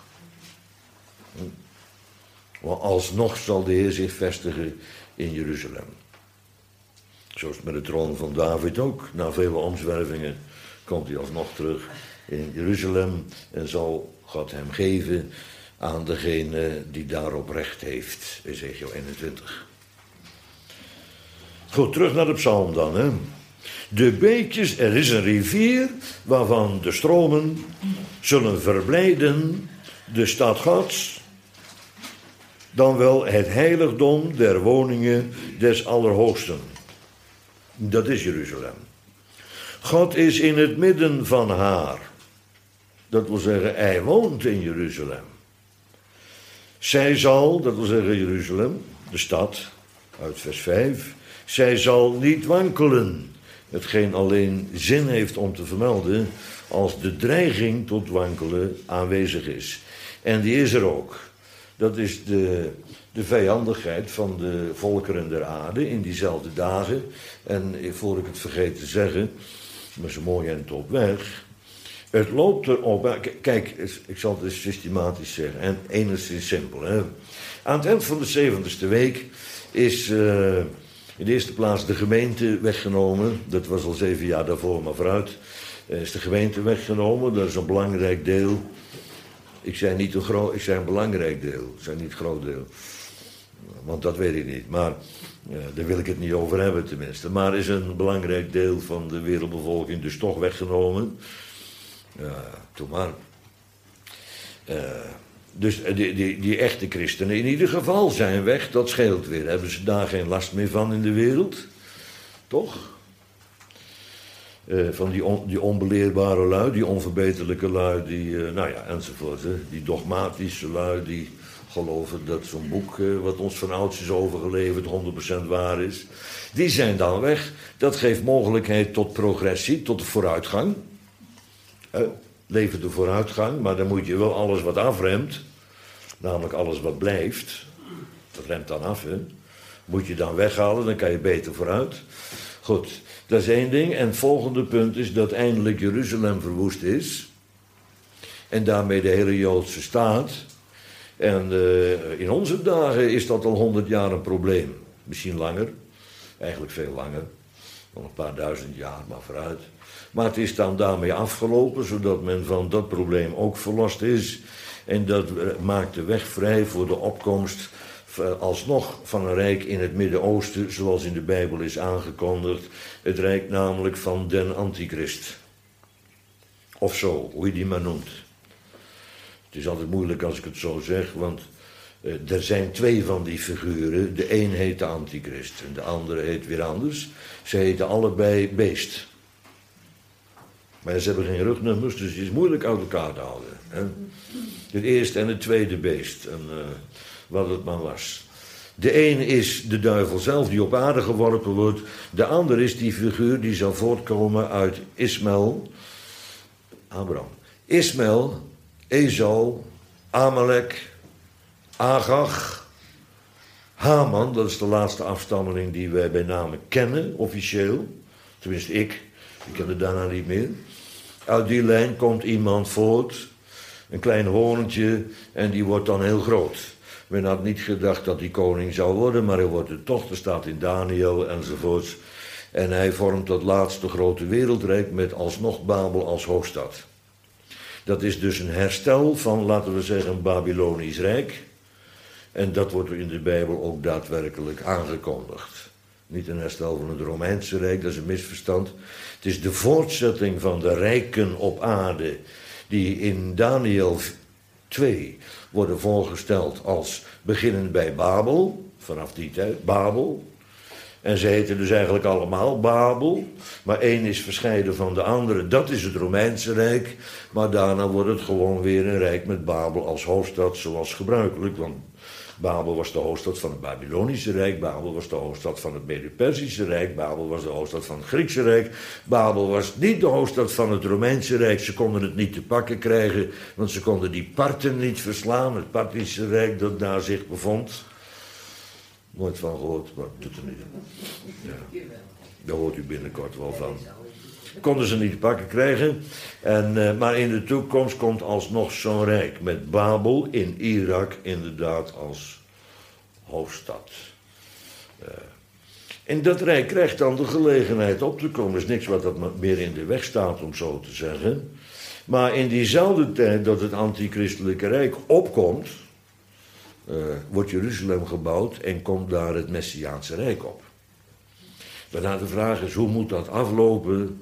Maar alsnog zal de Heer zich vestigen in Jeruzalem. Zoals met de troon van David ook. Na vele omzwervingen komt hij alsnog terug in Jeruzalem en zal God hem geven aan degene die daarop recht heeft. Ezekiel eenentwintig. Goed, terug naar de psalm dan, hè. De beekjes, er is een rivier waarvan de stromen zullen verblijden de stad Gods, dan wel het heiligdom der woningen des Allerhoogsten. Dat is Jeruzalem. God is in het midden van haar. Dat wil zeggen, hij woont in Jeruzalem. Zij zal, dat wil zeggen Jeruzalem, de stad, uit vers vijf, zij zal niet wankelen. Hetgeen alleen zin heeft om te vermelden als de dreiging tot wankelen aanwezig is. En die is er ook. Dat is de, de vijandigheid van de volkeren der aarde in diezelfde dagen. En voor ik het vergeet te zeggen, maar zo mooi en op weg. Het loopt erop. Kijk, ik zal het eens systematisch zeggen. En enigszins simpel. Hè. Aan het eind van de zeventigste week is uh, in de eerste plaats de gemeente weggenomen. Dat was al zeven jaar daarvoor, maar vooruit uh, is de gemeente weggenomen. Dat is een belangrijk deel. Ik zei niet een groot, ik zei een belangrijk deel. Ik zei niet een groot deel. Want dat weet ik niet. Maar uh, daar wil ik het niet over hebben tenminste. Maar is een belangrijk deel van de wereldbevolking dus toch weggenomen. Ja, toen maar. Uh, dus die, die, die echte christenen in ieder geval zijn weg, dat scheelt weer. Hebben ze daar geen last meer van in de wereld? Toch? Uh, van die, on, die onbeleerbare lui, die onverbeterlijke lui, die, uh, nou ja, enzovoort. Hè. Die dogmatische lui, die geloven dat zo'n boek, uh, wat ons van ouds is overgeleverd, honderd procent waar is. Die zijn dan weg. Dat geeft mogelijkheid tot progressie, tot vooruitgang. Uh, levert de vooruitgang, maar dan moet je wel alles wat afremt, namelijk alles wat blijft, dat remt dan af, hè, moet je dan weghalen, dan kan je beter vooruit. Goed, dat is één ding. En het volgende punt is dat eindelijk Jeruzalem verwoest is, en daarmee de hele Joodse staat. En uh, in onze dagen is dat al honderd jaar een probleem, misschien langer, eigenlijk veel langer, nog een paar duizend jaar, maar vooruit. Maar het is dan daarmee afgelopen, zodat men van dat probleem ook verlost is. En dat maakt de weg vrij voor de opkomst alsnog van een rijk in het Midden-Oosten, zoals in de Bijbel is aangekondigd. Het rijk namelijk van den Antichrist. Of zo, hoe je die maar noemt. Het is altijd moeilijk als ik het zo zeg, want uh, er zijn twee van die figuren. De een heet de Antichrist en de andere heet weer anders. Ze heten allebei beest. Maar ze hebben geen rugnummers, dus het is moeilijk uit elkaar te houden. Hè? Het eerste en het tweede beest, en, uh, wat het maar was. De een is de duivel zelf die op aarde geworpen wordt. De ander is die figuur die zal voortkomen uit Ismaël, Abraham. Ismaël, Esau, Amalek, Agag, Haman, dat is de laatste afstammeling die wij bij name kennen, officieel. Tenminste ik, ik ken het daarna niet meer. Uit die lijn komt iemand voort, een klein hoorntje, en die wordt dan heel groot. Men had niet gedacht dat hij koning zou worden, maar hij wordt het toch, er staat in Daniel enzovoorts. En hij vormt dat laatste grote wereldrijk met alsnog Babel als hoofdstad. Dat is dus een herstel van, laten we zeggen, een Babylonisch rijk. En dat wordt in de Bijbel ook daadwerkelijk aangekondigd. Niet een herstel van het Romeinse Rijk, dat is een misverstand. Het is de voortzetting van de rijken op aarde, die in Daniel twee worden voorgesteld als beginnend bij Babel, vanaf die tijd, Babel. En ze heten dus eigenlijk allemaal Babel, maar één is verscheiden van de andere, dat is het Romeinse Rijk. Maar daarna wordt het gewoon weer een rijk met Babel als hoofdstad, zoals gebruikelijk, want Babel was de hoofdstad van het Babylonische Rijk, Babel was de hoofdstad van het Medo-Persische Rijk, Babel was de hoofdstad van het Griekse Rijk, Babel was niet de hoofdstad van het Romeinse Rijk, ze konden het niet te pakken krijgen, want ze konden die Parten niet verslaan, het Parthische Rijk dat daar zich bevond. Nooit van gehoord, maar doet er niet. Ja. Daar hoort u binnenkort wel van. Konden ze niet te pakken krijgen. En, uh, maar in de toekomst komt alsnog zo'n rijk. Met Babel in Irak inderdaad als hoofdstad. Uh, en dat rijk krijgt dan de gelegenheid op te komen. Er is niks wat dat meer in de weg staat, om zo te zeggen. Maar in diezelfde tijd dat het antichristelijke rijk opkomt, Uh, wordt Jeruzalem gebouwd en komt daar het Messiaanse Rijk op. Daarna de vraag is, hoe moet dat aflopen?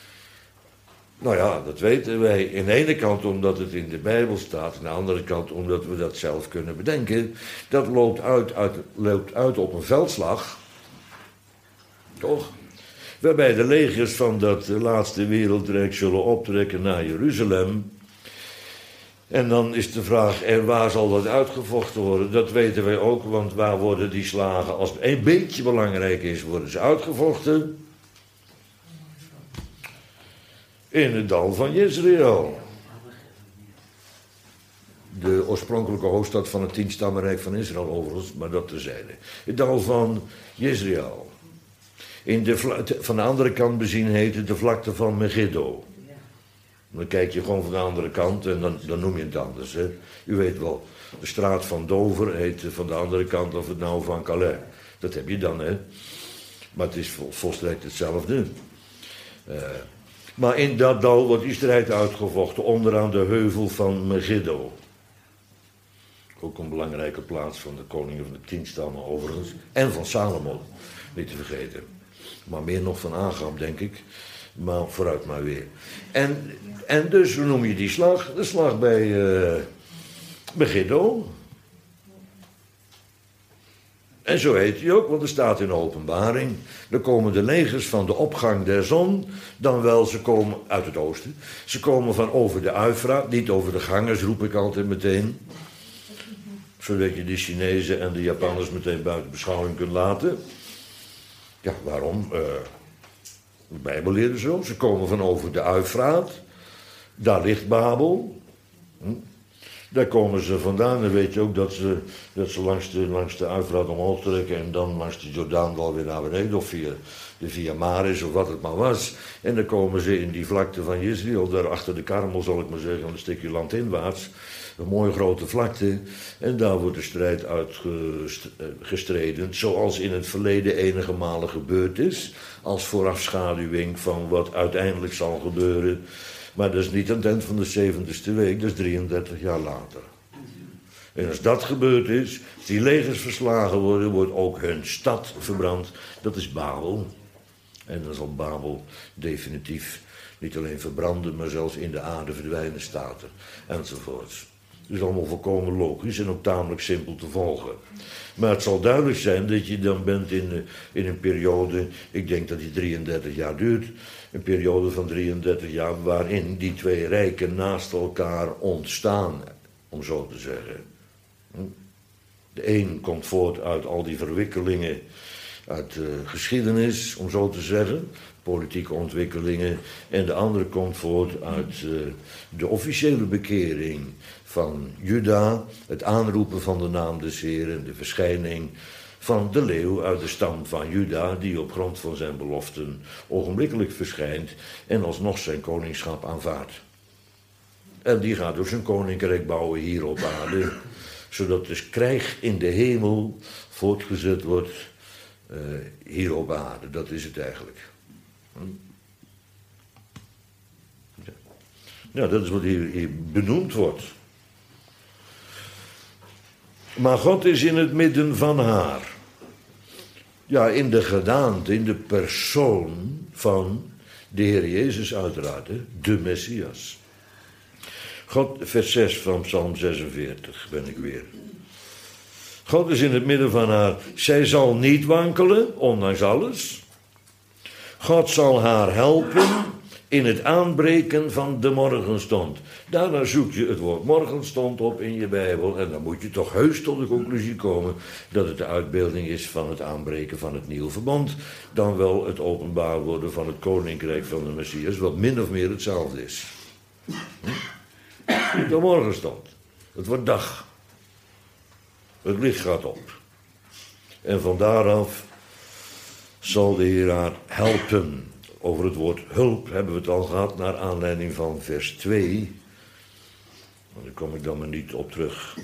Nou ja, dat weten wij. Aan de ene kant omdat het in de Bijbel staat, aan de andere kant omdat we dat zelf kunnen bedenken. Dat loopt uit, uit, loopt uit op een veldslag. Toch? Waarbij de legers van dat laatste wereldrijk zullen optrekken naar Jeruzalem. En dan is de vraag, en waar zal dat uitgevochten worden? Dat weten wij ook, want waar worden die slagen? Als het een beetje belangrijk is, worden ze uitgevochten. In het dal van Jezreel. De oorspronkelijke hoofdstad van het tienstammenrijk van Israël overigens, maar dat terzijde. Het dal van Jezreel. In de vla- van de andere kant bezien heet het de vlakte van Megiddo. Ja. Dan kijk je gewoon van de andere kant en dan, dan noem je het anders. Hè? U weet wel, de straat van Dover heet van de andere kant of het nou van Calais. Dat heb je dan, hè. Maar het is vol, volstrekt hetzelfde. Uh, maar in dat dal wordt die strijd uitgevochten onderaan de heuvel van Megiddo. Ook een belangrijke plaats van de koningen van de tien stammen overigens. En van Salomo, niet te vergeten. Maar meer nog van Agab, denk ik. Maar vooruit maar weer. En, en dus noem je die slag, de slag bij uh, Megiddo. En zo heet hij ook, want er staat in Openbaring. Er komen de legers van de opgang der zon, dan wel, ze komen uit het oosten. Ze komen van over de Uifraat, niet over de gangers, roep ik altijd meteen. Zodat je de Chinezen en de Japanners meteen buiten beschouwing kunt laten. Ja, waarom? Uh, de Bijbel leerde zo. Ze komen van over de Uifraat. Daar ligt Babel. Hm? Daar komen ze vandaan. Dan weet je ook dat ze, dat ze langs de, langs de Uifraat omhoog trekken. En dan langs de Jordaan wel weer naar beneden. Of via de Via Maris of wat het maar was. En dan komen ze in die vlakte van Israël. Daar achter de Karmel zal ik maar zeggen. Een stukje landinwaarts. Een mooie grote vlakte. En daar wordt de strijd uitgestreden. Zoals in het verleden enige malen gebeurd is. Als voorafschaduwing van wat uiteindelijk zal gebeuren. Maar dat is niet aan het eind van de zeventigste week. Dat is drieëndertig jaar later. En als dat gebeurd is. Als die legers verslagen worden. Wordt ook hun stad verbrand. Dat is Babel. En dan zal Babel definitief niet alleen verbranden. Maar zelfs in de aarde verdwijnen staat er. Enzovoorts. Dat is allemaal volkomen logisch en ook tamelijk simpel te volgen. Maar het zal duidelijk zijn dat je dan bent in, in een periode, ik denk dat die drieëndertig jaar duurt, een periode van drieëndertig jaar waarin die twee rijken naast elkaar ontstaan, om zo te zeggen. De een komt voort uit al die verwikkelingen uit de geschiedenis, om zo te zeggen, politieke ontwikkelingen, en de andere komt voort uit uh, de officiële bekering van Juda, het aanroepen van de naam des Heeren, de verschijning van de leeuw uit de stam van Juda, die op grond van zijn beloften ogenblikkelijk verschijnt en alsnog zijn koningschap aanvaardt. En die gaat dus een koninkrijk bouwen hier op aarde, zodat dus krijg in de hemel voortgezet wordt uh, hier op aarde. Dat is het eigenlijk. Hm? Ja. ja, dat is wat hier, hier benoemd wordt. Maar God is in het midden van haar. Ja, in de gedaante, in de persoon van de Heer Jezus uiteraard, hè? De Messias. God, vers zes van Psalm zesenveertig ben ik weer. God is in het midden van haar. Zij zal niet wankelen, ondanks alles. God zal haar helpen in het aanbreken van de morgenstond. Daarna zoek je het woord morgenstond op in je Bijbel. En dan moet je toch heus tot de conclusie komen dat het de uitbeelding is van het aanbreken van het nieuwe verbond. Dan wel het openbaar worden van het koninkrijk van de Messias, wat min of meer hetzelfde is. De morgenstond. Het wordt dag. Het licht gaat op. En van daaraf zal de Heer haar helpen. Over het woord hulp hebben we het al gehad, naar aanleiding van vers twee. Daar kom ik dan maar niet op terug.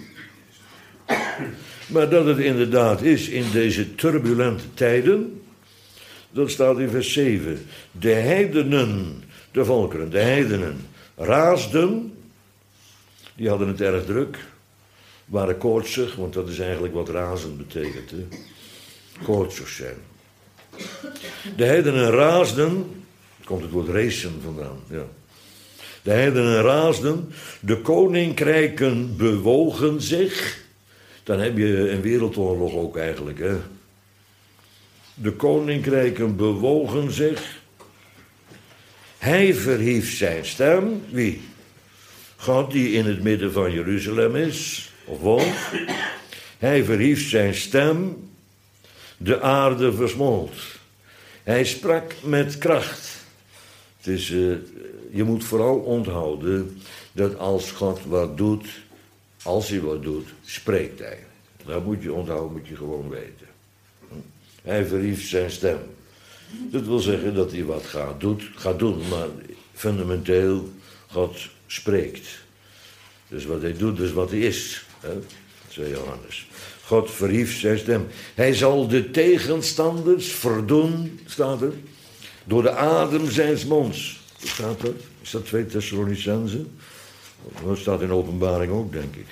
Maar dat het inderdaad is in deze turbulente tijden, dat staat in vers zeven. De heidenen, de volkeren, de heidenen, raasden, die hadden het erg druk, waren koortsig, want dat is eigenlijk wat razen betekent. Hè? Koortsig zijn. De heidenen raasden, komt het woord racen vandaan, ja. De heidenen raasden, de koninkrijken bewogen zich. Dan heb je een wereldoorlog ook eigenlijk, hè. De koninkrijken bewogen zich. Hij verhief zijn stem, wie? God die in het midden van Jeruzalem is, of woont. Hij verhief zijn stem. De aarde versmolt. Hij sprak met kracht. Het is, uh, je moet vooral onthouden dat als God wat doet, als hij wat doet, spreekt hij. Dat moet je onthouden, moet je gewoon weten. Hij verhief zijn stem. Dat wil zeggen dat hij wat gaat, doet, gaat doen, maar fundamenteel God spreekt. Dus wat hij doet, is wat hij is. Hè? Zei Johannes. God verhief zijn stem. Hij zal de tegenstanders verdoen, staat er, door de adem zijns monds. Hoe staat dat? Is dat twee Thessalonicenzen? Dat staat in Openbaring ook, denk ik.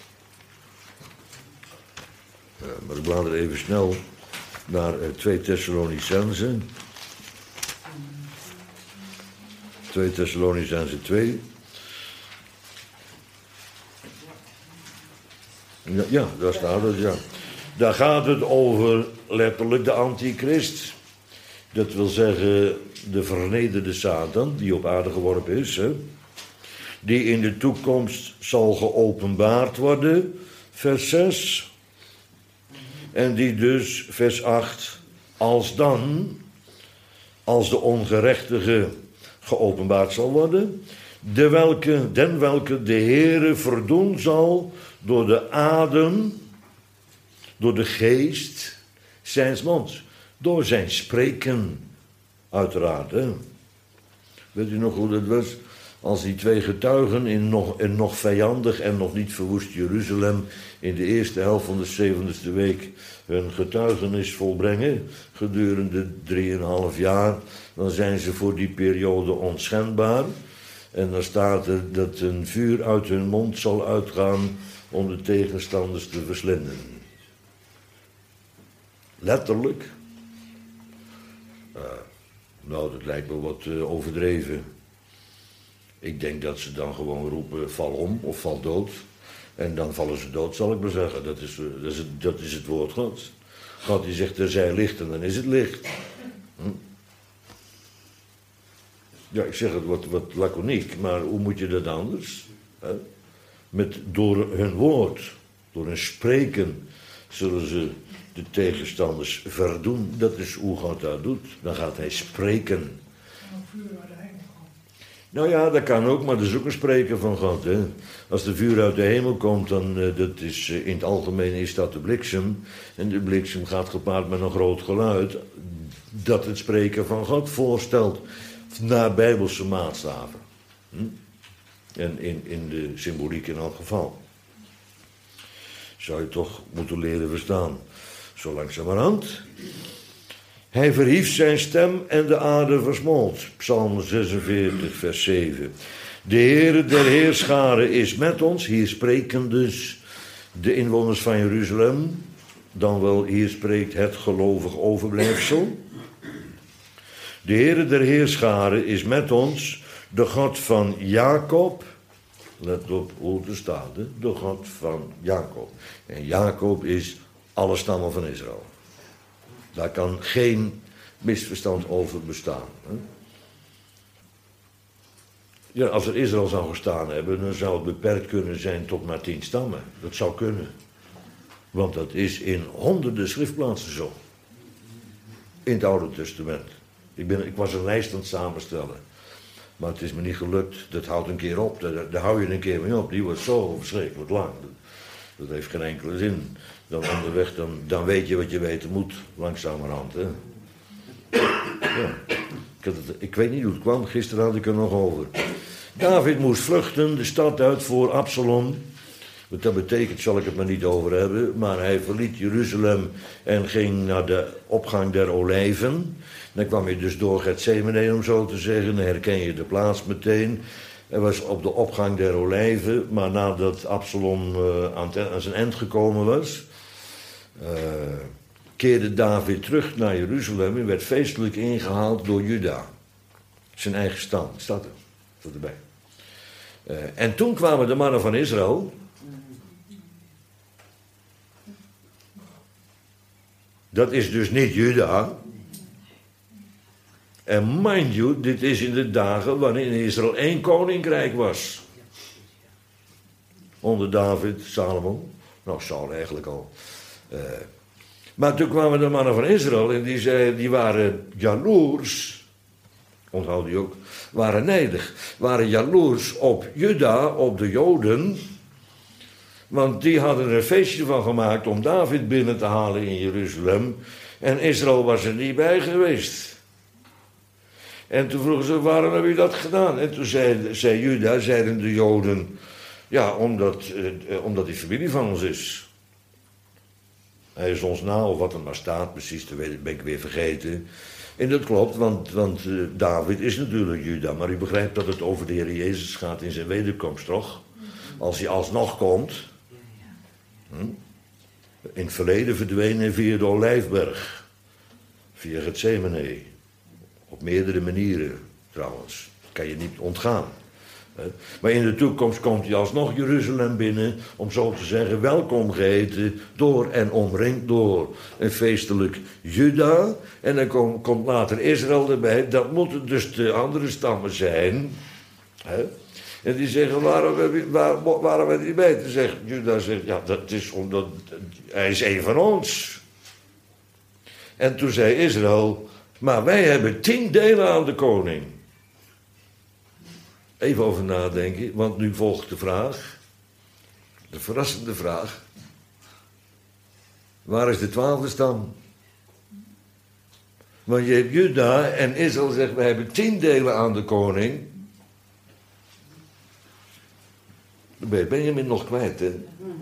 Ja, maar ik blader even snel naar uh, twee Thessalonicenzen. twee Thessalonicenzen twee. Ja, ja, daar staat het, ja. Daar gaat het over letterlijk de antichrist. Dat wil zeggen de vernederde Satan, die op aarde geworpen is. Hè? Die in de toekomst zal geopenbaard worden, vers zes. En die dus, vers acht, als dan, als de ongerechtige geopenbaard zal worden, de welke, den welke de Heere verdoen zal door de adem, door de geest zijns monds, door zijn spreken, uiteraard. Hè? Weet u nog hoe dat was? Als die twee getuigen in nog, in nog vijandig en nog niet verwoest Jeruzalem in de eerste helft van de zeventigste week hun getuigenis volbrengen, gedurende drieënhalf jaar, dan zijn ze voor die periode onschendbaar. En dan staat er dat een vuur uit hun mond zal uitgaan om de tegenstanders te verslinden. Letterlijk. Uh, nou, dat lijkt me wat uh, overdreven. Ik denk dat ze dan gewoon roepen, val om of val dood. En dan vallen ze dood, zal ik maar zeggen. Dat is, uh, dat is, het, dat is het woord Gods. God die zegt, er zij licht en dan is het licht. Hm? Ja, ik zeg het wat, wat laconiek, maar hoe moet je dat anders? Hè? Met, door hun woord, door hun spreken, zullen ze de tegenstanders verdoen. Dat is hoe God dat doet. Dan gaat hij spreken. Nou ja, dat kan ook, maar dat is ook een spreken van God. Hè? Als de vuur uit de hemel komt, dan uh, dat is, uh, in het algemeen is dat de bliksem. En de bliksem gaat gepaard met een groot geluid dat het spreken van God voorstelt naar bijbelse maatstaven. Hm? En in, in de symboliek in elk geval. Zou je toch moeten leren verstaan. Zo langzamerhand. Hij verhief zijn stem en de aarde versmolt. Psalm zesenveertig, vers zeven. De Heere der Heerscharen is met ons. Hier spreken dus de inwoners van Jeruzalem. Dan wel, hier spreekt het gelovig overblijfsel. De Heere der Heerscharen is met ons. De God van Jacob. Let op hoe het staat. Hè? De God van Jacob. En Jacob is alle stammen van Israël. Daar kan geen misverstand over bestaan. Hè? Ja, als er Israël zou gestaan hebben, dan zou het beperkt kunnen zijn tot maar tien stammen. Dat zou kunnen. Want dat is in honderden schriftplaatsen zo. In het Oude Testament. Ik, ben, ik was een lijst aan het samenstellen. Maar het is me niet gelukt. Dat houdt een keer op. Daar, daar hou je een keer mee op. Die wordt zo verschrikkelijk lang. Dat, dat heeft geen enkele zin. Dan onderweg, dan, dan weet je wat je weten moet. Langzamerhand. Hè? Ja. Ik, had het, ik weet niet hoe het kwam. Gisteren had ik er nog over. David moest vluchten de stad uit voor Absalom. Wat dat betekent zal ik het maar niet over hebben. Maar hij verliet Jeruzalem en ging naar de opgang der Olijven. Dan kwam je dus door Gethsemane, om zo te zeggen. Dan herken je de plaats meteen. Hij was op de opgang der Olijven. Maar nadat Absalom uh, aan, te, aan zijn eind gekomen was, Uh, keerde David terug naar Jeruzalem en werd feestelijk ingehaald door Juda. Zijn eigen stam, staat er. Staat erbij. Uh, en toen kwamen de mannen van Israël. Dat is dus niet Juda. En mind you, dit is in de dagen waarin Israël één koninkrijk was. Onder David, Salomo. Nou, Saul eigenlijk al. Uh, maar toen kwamen de mannen van Israël en die, zei, die waren jaloers, onthoud die ook, waren nijdig, waren jaloers op Juda, op de Joden, want die hadden er een feestje van gemaakt om David binnen te halen in Jeruzalem en Israël was er niet bij geweest. En toen vroegen ze, waarom heb je dat gedaan? En toen zei, zei Juda, zeiden de Joden, ja, omdat, eh, omdat hij familie van ons is. Hij is ons na, of wat er maar staat, precies, dat ben ik weer vergeten. En dat klopt, want, want uh, David is natuurlijk Juda, maar u begrijpt dat het over de Heer Jezus gaat in zijn wederkomst, toch? Als hij alsnog komt. Hm? In het verleden verdween hij via de Olijfberg, via Getsemane. Op meerdere manieren, trouwens. Dat kan je niet ontgaan. Maar in de toekomst komt hij alsnog Jeruzalem binnen, om zo te zeggen, welkom geheten door en omringd door een feestelijk Juda. En dan kom, komt later Israël erbij, dat moeten dus de andere stammen zijn. Hè? En die zeggen, waarom heb je, waar, waarom heb je die bij? Dan zegt Juda, zegt, ja, dat is omdat hij is een van ons. En toen zei Israël, maar wij hebben tien delen aan de koning. Even over nadenken, want nu volgt de vraag, de verrassende vraag. Waar is de twaalfde stam? Want je hebt Juda en Israël zegt, wij hebben tien delen aan de koning. Dan ben je Benjamin nog kwijt, hè?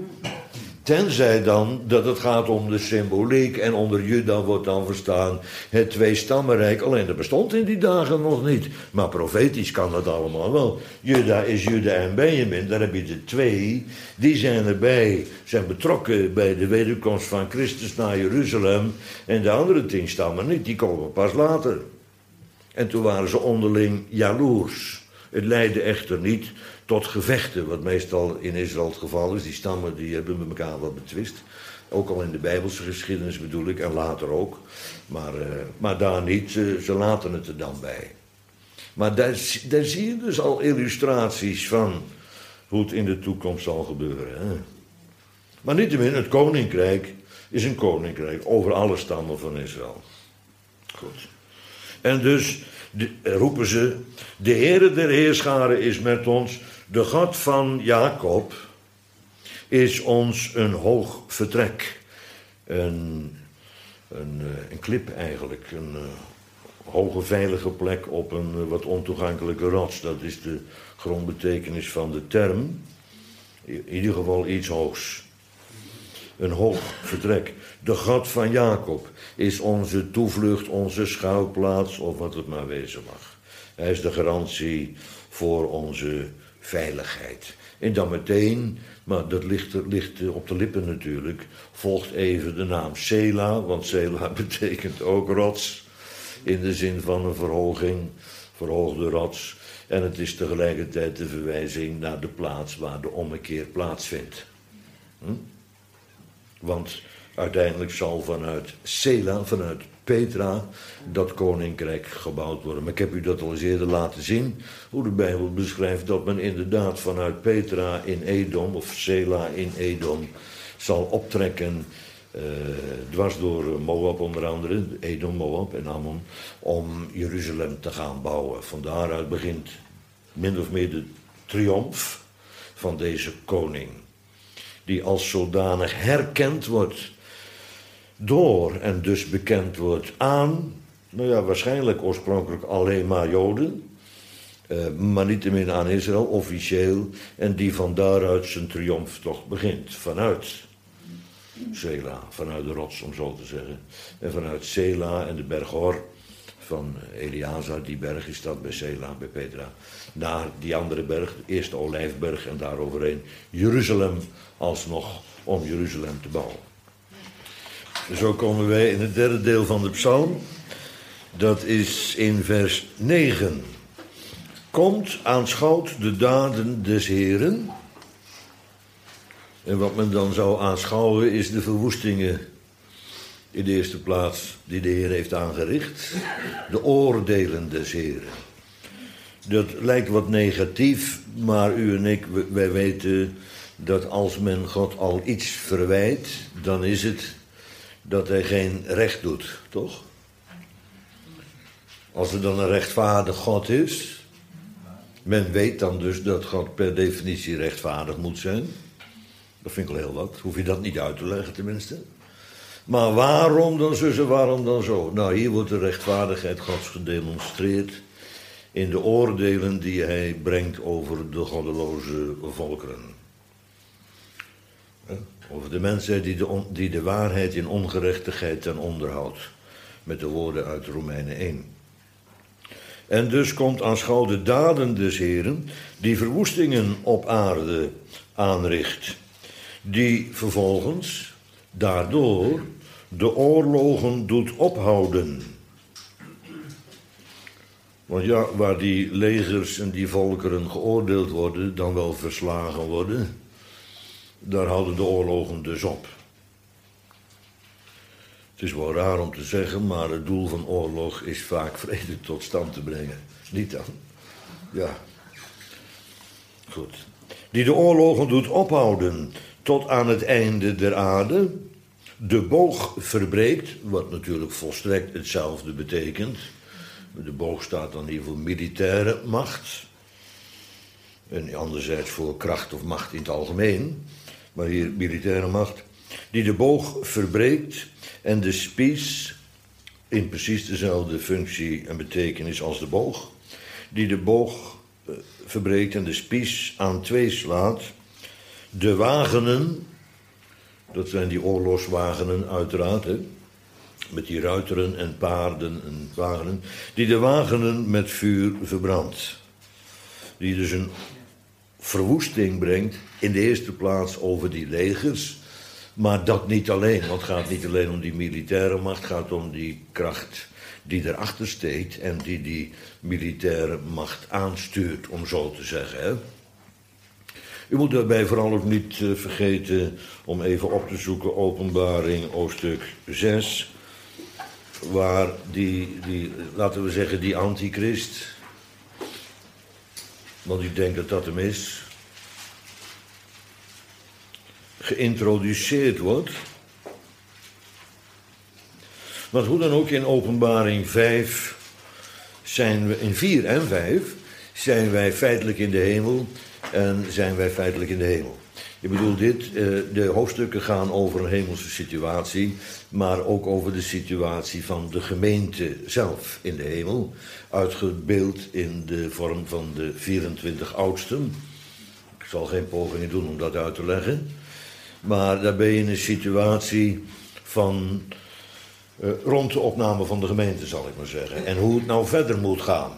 Tenzij dan dat het gaat om de symboliek en onder Juda wordt dan verstaan het tweestammenrijk. Alleen dat bestond in die dagen nog niet. Maar profetisch kan dat allemaal wel. Juda is Juda en Benjamin, daar heb je de twee. Die zijn erbij, zijn betrokken bij de wederkomst van Christus naar Jeruzalem. En de andere tien stammen niet, die komen pas later. En toen waren ze onderling jaloers. Het leidde echter niet tot gevechten, wat meestal in Israël het geval is. Die stammen die hebben met elkaar wat betwist. Ook al in de Bijbelse geschiedenis bedoel ik, en later ook. Maar, uh, maar daar niet, ze, ze laten het er dan bij. Maar daar, daar zie je dus al illustraties van hoe het in de toekomst zal gebeuren. Hè? Maar niettemin, het koninkrijk is een koninkrijk over alle stammen van Israël. Goed. En dus de, roepen ze, de Heere der Heerscharen is met ons, de God van Jacob is ons een hoog vertrek. Een, een, een klip eigenlijk, een uh, hoge veilige plek op een uh, wat ontoegankelijke rots. Dat is de grondbetekenis van de term. In ieder geval iets hoogs. Een hoog vertrek. De God van Jacob is onze toevlucht, onze schuilplaats, of wat het maar wezen mag. Hij is de garantie voor onze veiligheid. En dan meteen, maar dat ligt, ligt op de lippen natuurlijk, volgt even de naam Sela, want Sela betekent ook rots, in de zin van een verhoging, verhoogde rots. En het is tegelijkertijd de verwijzing naar de plaats waar de ommekeer plaatsvindt. Hm? Want uiteindelijk zal vanuit Sela, vanuit Petra, dat koninkrijk gebouwd worden. Maar ik heb u dat al eens eerder laten zien, hoe de Bijbel beschrijft dat men inderdaad vanuit Petra in Edom, of Sela in Edom, zal optrekken, uh, dwars door Moab onder andere, Edom, Moab en Ammon, om Jeruzalem te gaan bouwen. Van daaruit begint min of meer de triomf van deze koning, die als zodanig herkend wordt door en dus bekend wordt aan, nou ja, waarschijnlijk oorspronkelijk alleen maar Joden, uh, maar niettemin aan Israël, officieel, en die van daaruit zijn triomftocht begint, vanuit Sela, vanuit de rots om zo te zeggen, en vanuit Sela en de berg Hor van Eleazar, die berg is dat bij Sela, bij Petra, naar die andere berg, eerst de Olijfberg en daaroverheen Jeruzalem, alsnog om Jeruzalem te bouwen. Zo komen wij in het derde deel van de psalm. Dat is in vers negen. Komt, aanschouwt de daden des Heeren. En wat men dan zou aanschouwen is de verwoestingen in de eerste plaats die de Heer heeft aangericht. De oordelen des Heeren. Dat lijkt wat negatief, maar u en ik, wij weten dat als men God al iets verwijt, dan is het dat hij geen recht doet, toch? Als er dan een rechtvaardig God is, men weet dan dus dat God per definitie rechtvaardig moet zijn. Dat vind ik al heel wat, hoef je dat niet uit te leggen tenminste. Maar waarom dan zussen, waarom dan zo? Nou, hier wordt de rechtvaardigheid Gods gedemonstreerd in de oordelen die hij brengt over de goddeloze volkeren. Over de mensheid die de, on, die de waarheid in ongerechtigheid ten onder houdt. Met de woorden uit Romeinen één. En dus komt aanschouw de daden des Heren, die verwoestingen op aarde aanricht. Die vervolgens daardoor de oorlogen doet ophouden. Want ja, waar die legers en die volkeren geoordeeld worden, dan wel verslagen worden, daar houden de oorlogen dus op. Het is wel raar om te zeggen, maar het doel van oorlog is vaak vrede tot stand te brengen. Niet dan? Ja. Goed. Die de oorlogen doet ophouden tot aan het einde der aarde. De boog verbreekt, wat natuurlijk volstrekt hetzelfde betekent. De boog staat dan hier voor militaire macht. En anderzijds voor kracht of macht in het algemeen. Maar hier militaire macht. Die de boog verbreekt en de spies, in precies dezelfde functie en betekenis als de boog. Die de boog uh, verbreekt en de spies aan twee slaat. De wagenen, dat zijn die oorlogswagenen uiteraard, hè, met die ruiteren en paarden en wagenen, die de wagenen met vuur verbrandt. Die dus een verwoesting brengt, in de eerste plaats over die legers, maar dat niet alleen, want het gaat niet alleen om die militaire macht, het gaat om die kracht die erachter steekt en die die militaire macht aanstuurt, om zo te zeggen, hè. U moet daarbij vooral ook niet uh, vergeten om even op te zoeken Openbaring hoofdstuk zes, waar die, die, laten we zeggen, die antichrist, want ik denk dat dat hem is, geïntroduceerd wordt. Want hoe dan ook, in Openbaring vijf zijn we, in vier en vijf zijn wij feitelijk in de hemel en zijn wij feitelijk in de hemel. Ik bedoel dit, de hoofdstukken gaan over een hemelse situatie, maar ook over de situatie van de gemeente zelf in de hemel, uitgebeeld in de vorm van de vierentwintig oudsten. Ik zal geen pogingen doen om dat uit te leggen, maar daar ben je in een situatie van uh, rond de opname van de gemeente, zal ik maar zeggen. En hoe het nou verder moet gaan.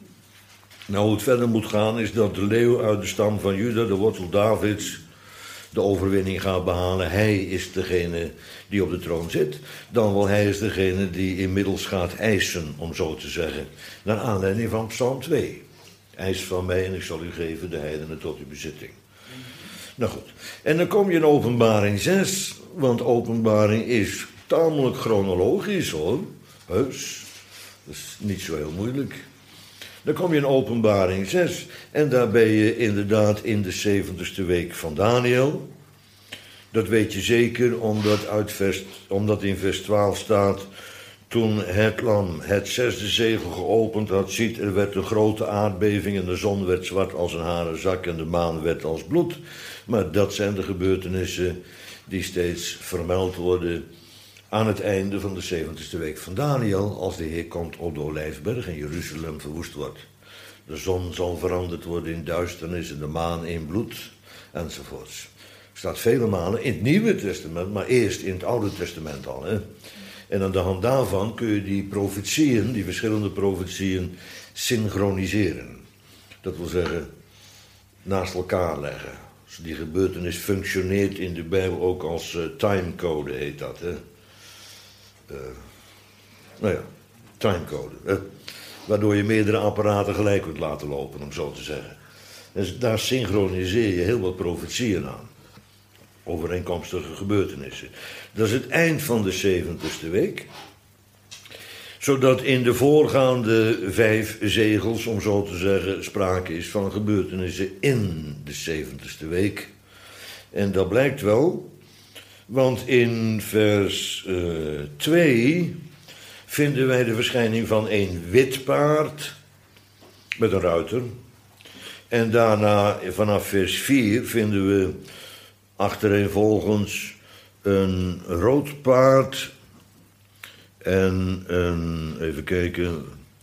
Nou, hoe het verder moet gaan is dat de leeuw uit de stam van Juda, de wortel Davids, de overwinning gaat behalen. Hij is degene die op de troon zit. Dan wel, hij is degene die inmiddels gaat eisen, om zo te zeggen. Naar aanleiding van Psalm twee. Eis van mij en ik zal u geven de heidenen tot uw bezitting. Nou goed. En dan kom je in Openbaring zes. Want Openbaring is tamelijk chronologisch, hoor. Heus. Dat is niet zo heel moeilijk. Dan kom je in Openbaring zes en daar ben je inderdaad in de zeventigste week van Daniel. Dat weet je zeker omdat, uit vers, omdat in vers twaalf staat: toen het lam het zesde zegel geopend had, ziet, er werd een grote aardbeving en de zon werd zwart als een haren zak en de maan werd als bloed. Maar dat zijn de gebeurtenissen die steeds vermeld worden aan het einde van de zeventigste week van Daniel, als de Heer komt op de Olijfberg en Jeruzalem verwoest wordt. De zon zal veranderd worden in duisternis en de maan in bloed, enzovoorts. Staat vele malen in het Nieuwe Testament, maar eerst in het Oude Testament al. Hè? En aan de hand daarvan kun je die profetieën, die verschillende profetieën, synchroniseren. Dat wil zeggen, naast elkaar leggen. Dus die gebeurtenis functioneert in de Bijbel ook als uh, timecode, heet dat, hè. Uh, nou ja, timecode. Uh, waardoor je meerdere apparaten gelijk kunt laten lopen, om zo te zeggen. Dus daar synchroniseer je heel wat profetieën aan. Overeenkomstige gebeurtenissen. Dat is het eind van de zeventigste week. Zodat in de voorgaande vijf zegels, om zo te zeggen, sprake is van gebeurtenissen in de zeventigste week. En dat blijkt wel. Want in vers uh, twee vinden wij de verschijning van een wit paard met een ruiter. En daarna vanaf vers vier vinden we achtereenvolgens een rood paard en een, even kijken,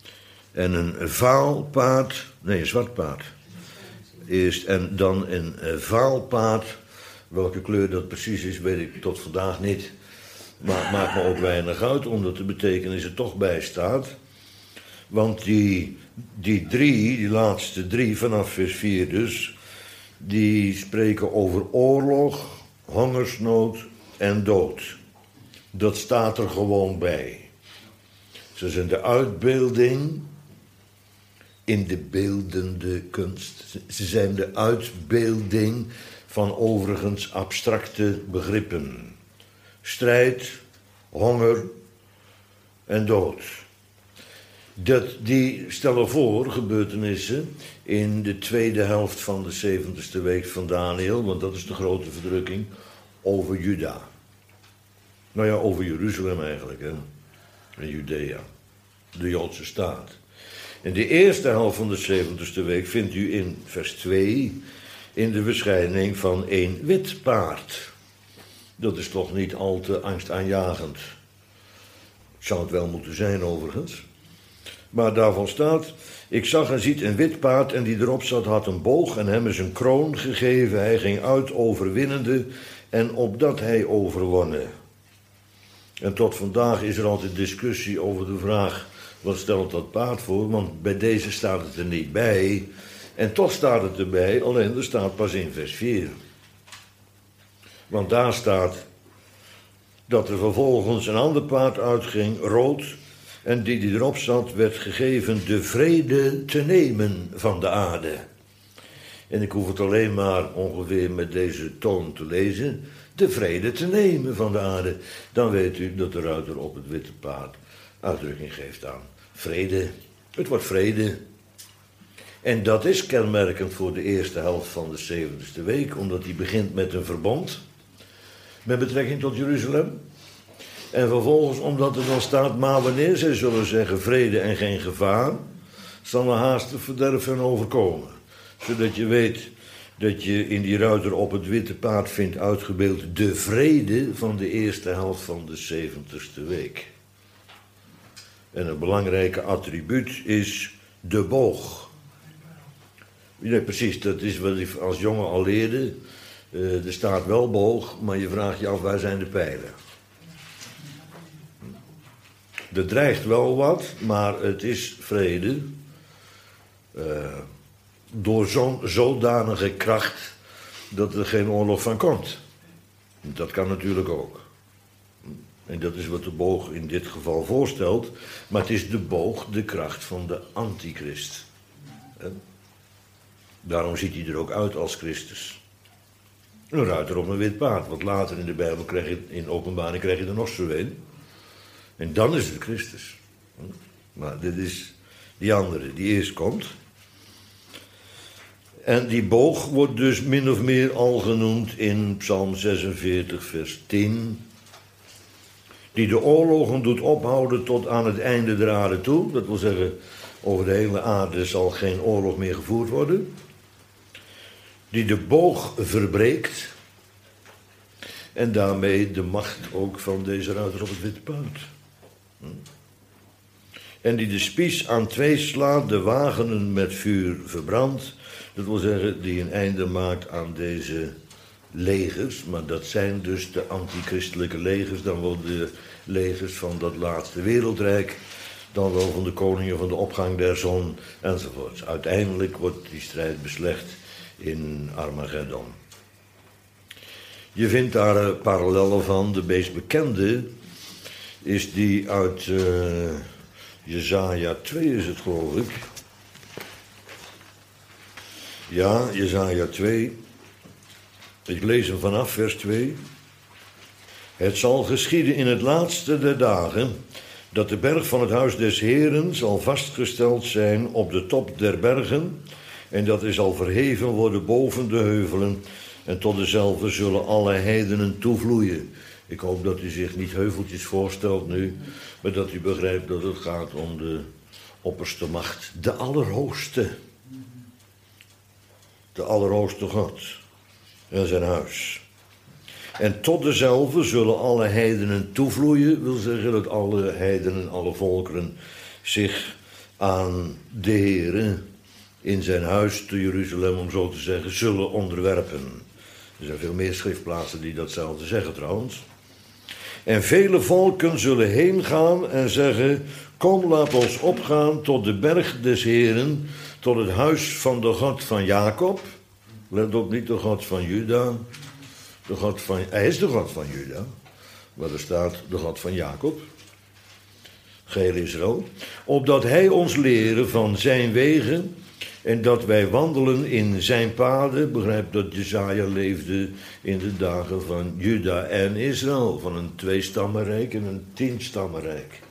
En een vaal paard, nee, een zwart paard. Eerst en dan een vaal paard. Welke kleur dat precies is, weet ik tot vandaag niet. Maar het maakt me ook weinig uit, omdat de betekenis er toch bij staat. Want die, die drie, die laatste drie, vanaf vers vier dus, die spreken over oorlog, hongersnood en dood. Dat staat er gewoon bij. Ze zijn de uitbeelding in de beeldende kunst. Ze zijn de uitbeelding van overigens abstracte begrippen. Strijd, honger en dood. Dat, die stellen voor gebeurtenissen in de tweede helft van de zeventigste week van Daniël, want dat is de grote verdrukking, over Juda. Nou ja, over Jeruzalem eigenlijk, hè. En Judea, de Joodse staat. In de eerste helft van de zeventigste week vindt u in vers twee in de verschijning van een wit paard. Dat is toch niet al te angstaanjagend. Zou het wel moeten zijn overigens. Maar daarvan staat, ik zag en ziet een wit paard en die erop zat had een boog en hem is een kroon gegeven. Hij ging uit overwinnende en opdat hij overwonnen. En tot vandaag is er altijd discussie over de vraag, wat stelt dat paard voor? Want bij deze staat het er niet bij. En toch staat het erbij, alleen er staat pas in vers vier. Want daar staat dat er vervolgens een ander paard uitging, rood, en die die erop zat werd gegeven de vrede te nemen van de aarde. En ik hoef het alleen maar ongeveer met deze toon te lezen, de vrede te nemen van de aarde. Dan weet u dat de ruiter op het witte paard uitdrukking geeft aan vrede. Het wordt vrede. En dat is kenmerkend voor de eerste helft van de zeventigste week, omdat die begint met een verbond met betrekking tot Jeruzalem. En vervolgens, omdat er dan staat, maar wanneer zij zullen zeggen vrede en geen gevaar, zal er haast het verderf hen overkomen. Zodat je weet dat je in die ruiter op het witte paard vindt uitgebeeld de vrede van de eerste helft van de zeventigste week. En een belangrijke attribuut is de boog. Ja, precies, dat is wat ik als jongen al leerde. Uh, er staat wel boog, maar je vraagt je af, waar zijn de pijlen? Er dreigt wel wat, maar het is vrede. Uh, door zo'n zodanige kracht dat er geen oorlog van komt. Dat kan natuurlijk ook. En dat is wat de boog in dit geval voorstelt. Maar het is de boog, de kracht van de antichrist. En daarom ziet hij er ook uit als Christus. Een ruiter op een wit paard. Want later in de Bijbel krijg je, in openbaring krijg je er nog zo een. En dan is het Christus. Maar dit is die andere die eerst komt. En die boog wordt dus min of meer al genoemd in Psalm zesenveertig vers tien. Die de oorlogen doet ophouden tot aan het einde der aarde toe. Dat wil zeggen, over de hele aarde zal geen oorlog meer gevoerd worden. Die de boog verbreekt. En daarmee de macht ook van deze ruiter op het witte paard. En die de spies aan twee slaat, de wagenen met vuur verbrandt. Dat wil zeggen, die een einde maakt aan deze legers. Maar dat zijn dus de antichristelijke legers. Dan wel de legers van dat laatste wereldrijk. Dan wel van de koningen van de opgang der zon. Enzovoorts. Uiteindelijk wordt die strijd beslecht in Armageddon. Je vindt daar uh, parallellen van. De meest bekende is die uit uh, Jesaja twee is het, geloof ik. Ja, Jesaja twee. Ik lees hem vanaf vers twee. Het zal geschieden in het laatste der dagen, dat de berg van het huis des Heren zal vastgesteld zijn op de top der bergen, en dat hij zal verheven worden boven de heuvelen, en tot dezelfde zullen alle heidenen toevloeien. Ik hoop dat u zich niet heuveltjes voorstelt nu, maar dat u begrijpt dat het gaat om de opperste macht, de Allerhoogste. De Allerhoogste God en zijn huis. En tot dezelfde zullen alle heidenen toevloeien, wil zeggen dat alle heidenen, alle volkeren zich aan de Heere in zijn huis te Jeruzalem, om zo te zeggen, zullen onderwerpen. Er zijn veel meer schriftplaatsen die datzelfde zeggen trouwens. En vele volken zullen heen gaan en zeggen: kom, laat ons opgaan tot de berg des Heeren, tot het huis van de God van Jacob. Let op, niet de God van Juda. De God van, hij is de God van Juda, maar er staat de God van Jacob. Geheel Israël. Opdat hij ons leren van zijn wegen en dat wij wandelen in zijn paden. Begrijp dat Jesaja leefde in de dagen van Juda en Israël. Van een tweestammenrijk en een tienstammenrijk.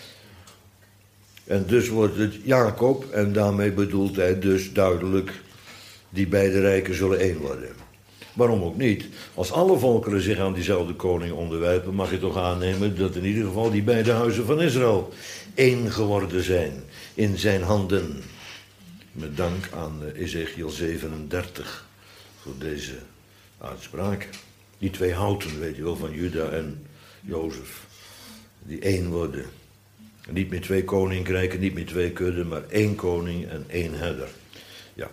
En dus wordt het Jacob, en daarmee bedoelt hij dus duidelijk: die beide rijken zullen één worden. Waarom ook niet? Als alle volkeren zich aan diezelfde koning onderwerpen, mag je toch aannemen dat in ieder geval die beide huizen van Israël één geworden zijn in zijn handen. Met dank aan Ezekiel zevenendertig voor deze uitspraak. Die twee houten, weet je wel, van Juda en Jozef, die één worden. Niet meer twee koninkrijken, niet meer twee kudden, maar één koning en één herder. Ja.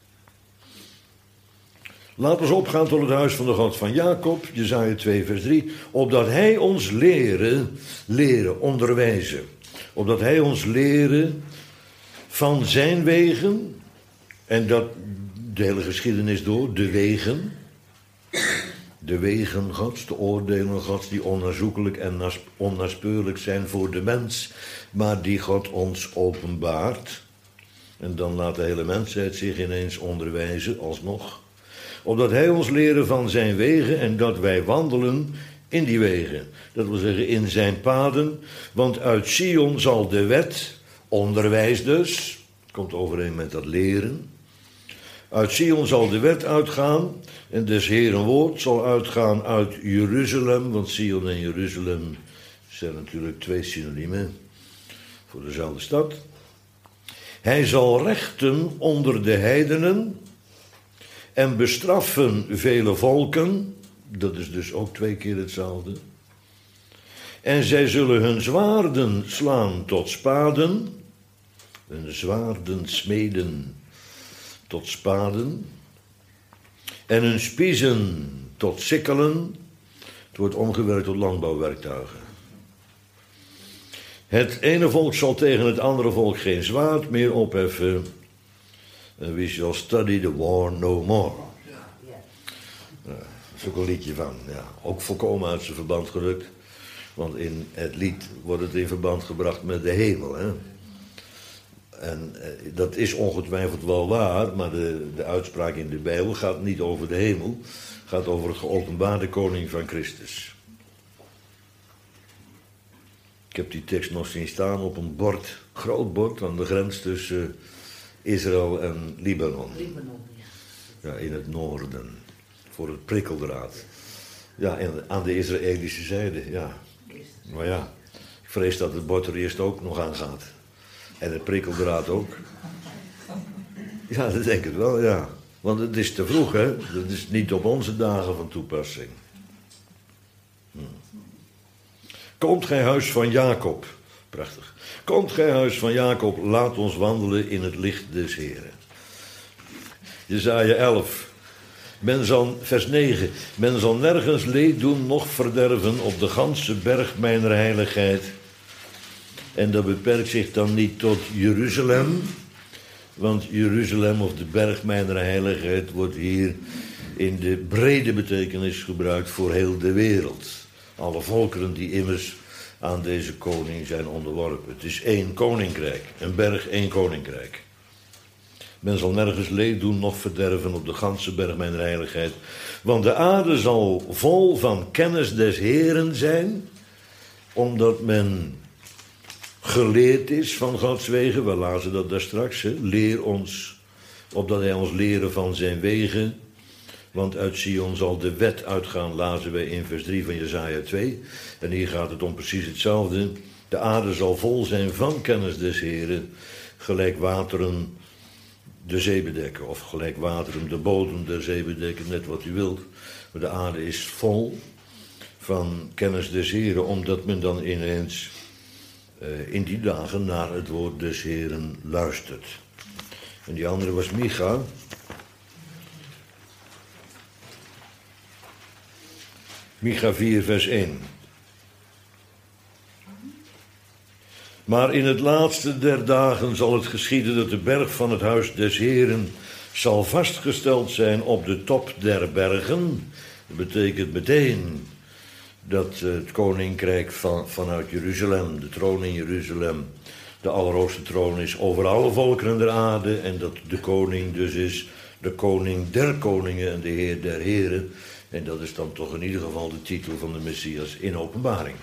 Laten we opgaan tot het huis van de God van Jacob, Jesaja twee vers drie, opdat hij ons leren, leren, onderwijzen. Opdat hij ons leren van zijn wegen, en dat de hele geschiedenis door, de wegen, de wegen Gods, de oordelen Gods, die onherzoekelijk en onnaspeurlijk zijn voor de mens, maar die God ons openbaart. En dan laat de hele mensheid zich ineens onderwijzen, alsnog. Opdat hij ons leren van zijn wegen en dat wij wandelen in die wegen. Dat wil zeggen in zijn paden, want uit Sion zal de wet, onderwijs dus, komt overeen met dat leren. Uit Sion zal de wet uitgaan en des Heeren woord zal uitgaan uit Jeruzalem, want Sion en Jeruzalem zijn natuurlijk twee synoniemen voor dezelfde stad. Hij zal rechten onder de heidenen en bestraffen vele volken, dat is dus ook twee keer hetzelfde. En zij zullen hun zwaarden slaan tot spaden, hun zwaarden smeden tot spaden, en hun spiezen tot sikkelen. Het wordt omgewerkt tot landbouwwerktuigen. Het ene volk zal tegen het andere volk geen zwaard meer opheffen. And we shall study the war no more. Ja, dat is ook een liedje van. Ja, ook volkomen uit zijn verband gerukt. Want in het lied wordt het in verband gebracht met de hemel. Hè? En eh, dat is ongetwijfeld wel waar, maar de, de uitspraak in de Bijbel gaat niet over de hemel. Gaat over het geopenbaarde koning van Christus. Ik heb die tekst nog zien staan op een bord, groot bord, aan de grens tussen uh, Israël en Libanon. Libanon, ja. Ja, in het noorden. Voor het prikkeldraad. Ja, en aan de Israëlische zijde, ja. Maar ja, ik vrees dat het bord er eerst ook nog aan gaat. En het prikkeldraad ook. Ja, dat denk ik wel, ja. Want het is te vroeg, hè. Dat is niet op onze dagen van toepassing. Hm. Komt gij huis van Jacob. Prachtig. Komt gij huis van Jacob, laat ons wandelen in het licht des Heren. Jesaja elf. Men zal, vers negen. Men zal nergens leed doen, noch verderven op de ganse berg mijner heiligheid. En dat beperkt zich dan niet tot Jeruzalem. Want Jeruzalem of de berg mijner heiligheid wordt hier in de brede betekenis gebruikt voor heel de wereld. Alle volkeren die immers aan deze koning zijn onderworpen. Het is één koninkrijk. Een berg, één koninkrijk. Men zal nergens leed doen, noch verderven op de ganse berg mijner heiligheid. Want de aarde zal vol van kennis des Heeren zijn, omdat men geleerd is van Gods wegen. We lazen dat daar straks. Hè? Leer ons, opdat hij ons leren van zijn wegen. Want uit Sion zal de wet uitgaan, lazen wij in vers drie van Jesaja twee. En hier gaat het om precies hetzelfde. De aarde zal vol zijn van kennis des Heren, gelijk wateren de zee bedekken. Of gelijk wateren de bodem der zee bedekken, net wat u wilt. Maar de aarde is vol van kennis des Heren, omdat men dan ineens uh, in die dagen naar het woord des Heeren luistert. En die andere was Micha. Micha vier vers één. Maar in het laatste der dagen zal het geschieden dat de berg van het huis des Heeren zal vastgesteld zijn op de top der bergen. Dat betekent meteen dat het koninkrijk van, vanuit Jeruzalem, de troon in Jeruzalem, de allerhoogste troon is over alle volkeren der aarde. En dat de koning dus is de koning der koningen en de heer der heren. En dat is dan toch in ieder geval de titel van de Messias in Openbaring.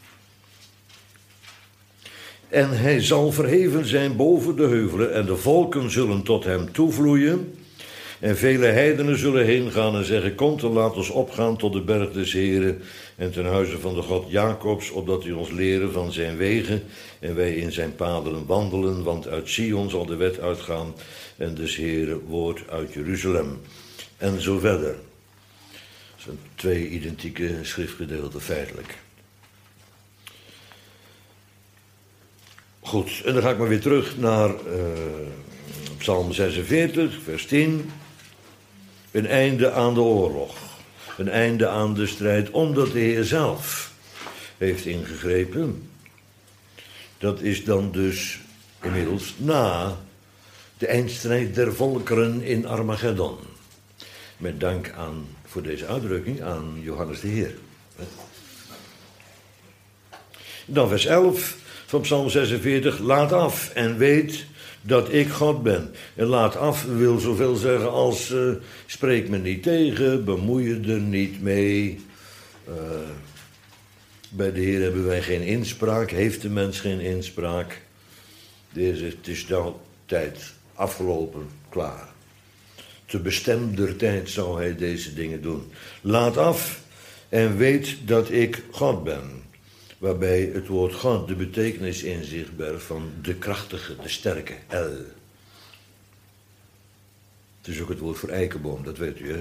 En hij zal verheven zijn boven de heuvelen en de volken zullen tot hem toevloeien. En vele heidenen zullen heen gaan en zeggen, komt en laat ons opgaan tot de berg des Heren en ten huize van de God Jacobs, opdat hij ons leren van zijn wegen en wij in zijn paden wandelen, want uit Sion zal de wet uitgaan en des Heren woord uit Jeruzalem. En zo verder. Dat zijn twee identieke schriftgedeelten feitelijk. Goed, en dan ga ik maar weer terug naar uh, Psalm zesenveertig, vers tien. Een einde aan de oorlog. Een einde aan de strijd, omdat de Heer zelf heeft ingegrepen. Dat is dan dus inmiddels na de eindstrijd der volkeren in Armageddon. Met dank aan, voor deze uitdrukking, aan Johannes de Heer. Dan vers elf van Psalm zesenveertig. Laat af en weet dat ik God ben. En laat af wil zoveel zeggen als uh, spreek me niet tegen, bemoei je er niet mee. Uh, bij de Heer hebben wij geen inspraak, heeft de mens geen inspraak. De Heer zegt, het is nou tijd afgelopen, klaar. Te bestemder tijd zou hij deze dingen doen. Laat af en weet dat ik God ben. Waarbij het woord God de betekenis in zich bergt van de krachtige, de sterke, El. Het is ook het woord voor eikenboom, dat weet u, hè?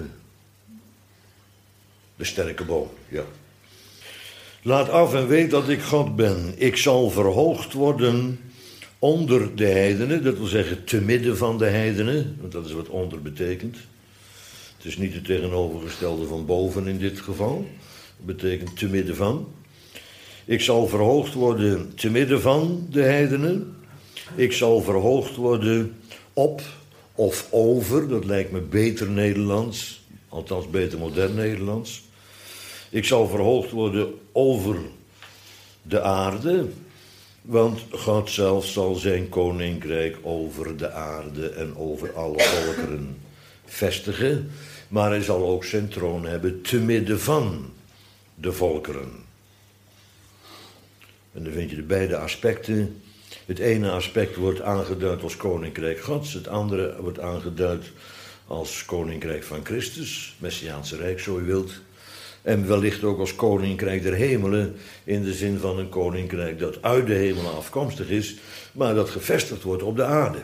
De sterke boom, ja. Laat af en weet dat ik God ben. Ik zal verhoogd worden onder de heidenen, dat wil zeggen te midden van de heidenen, want dat is wat onder betekent. Het is niet het tegenovergestelde van boven in dit geval. Het betekent te midden van. Ik zal verhoogd worden te midden van de heidenen. Ik zal verhoogd worden op of over, dat lijkt me beter Nederlands, althans beter modern Nederlands. Ik zal verhoogd worden over de aarde, want God zelf zal zijn koninkrijk over de aarde en over alle volkeren vestigen. Maar hij zal ook zijn troon hebben te midden van de volkeren. En dan vind je de beide aspecten. Het ene aspect wordt aangeduid als koninkrijk Gods. Het andere wordt aangeduid als koninkrijk van Christus. Messiaanse Rijk, zo u wilt. En wellicht ook als koninkrijk der hemelen. In de zin van een koninkrijk dat uit de hemelen afkomstig is. Maar dat gevestigd wordt op de aarde.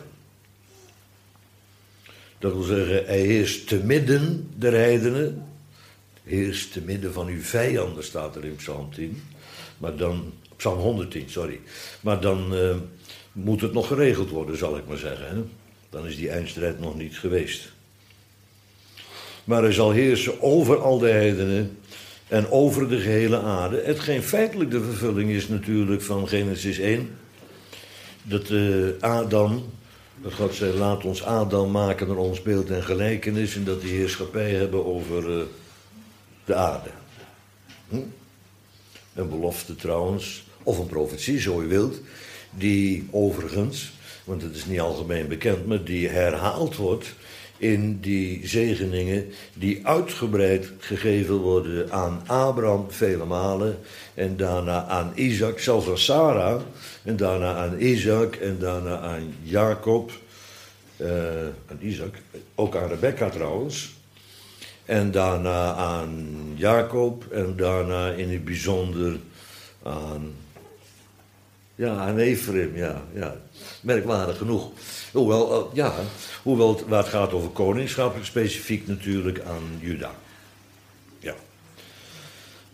Dat wil zeggen, hij heerst te midden der heidenen. Heerst te midden van uw vijanden, staat er in Psalm tien. Maar dan... Psalm honderdtien, sorry. Maar dan uh, moet het nog geregeld worden, zal ik maar zeggen. Hè? Dan is die eindstrijd nog niet geweest. Maar hij zal heersen over al de heidenen en over de gehele aarde. Hetgeen feitelijk de vervulling is natuurlijk van Genesis één. Dat uh, Adam, dat God zei, laat ons Adam maken naar ons beeld en gelijkenis. En dat die heerschappij hebben over uh, de aarde. Hm? Een belofte trouwens, of een profetie, zo u wilt, die overigens, want het is niet algemeen bekend, maar die herhaald wordt in die zegeningen die uitgebreid gegeven worden aan Abraham vele malen en daarna aan Isaac, zelfs aan Sarah, en daarna aan Isaac en daarna aan Jacob, uh, aan Isaac, ook aan Rebecca trouwens. En daarna aan Jacob en daarna in het bijzonder aan, ja, aan Ephraim, ja, ja, merkwaardig genoeg. Hoewel, ja, hoewel het, waar het gaat over koningschap, specifiek natuurlijk aan Juda. Ja.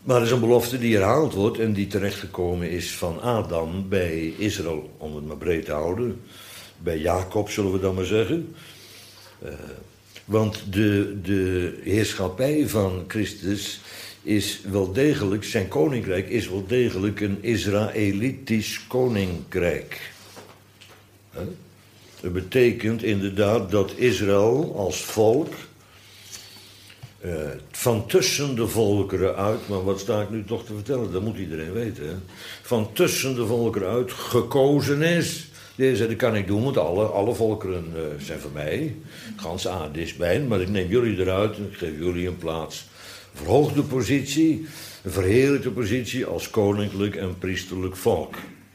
Maar het is een belofte die herhaald wordt en die terechtgekomen is van Adam bij Israël, om het maar breed te houden. Bij Jacob, zullen we dan maar zeggen. Uh, want de, de heerschappij van Christus is wel degelijk, zijn koninkrijk is wel degelijk een Israëlitisch koninkrijk. Uh, dat betekent inderdaad dat Israël als volk Uh, van tussen de volkeren uit, maar wat sta ik nu toch te vertellen, dat moet iedereen weten, hè? Van tussen de volkeren uit gekozen is. Deze zei, dat kan ik doen, want alle, alle volkeren uh, zijn van mij. Gans aarde is mijn, maar ik neem jullie eruit en ik geef jullie een plaats. Een verhoogde positie, een verheerlijkte positie als koninklijk en priesterlijk volk.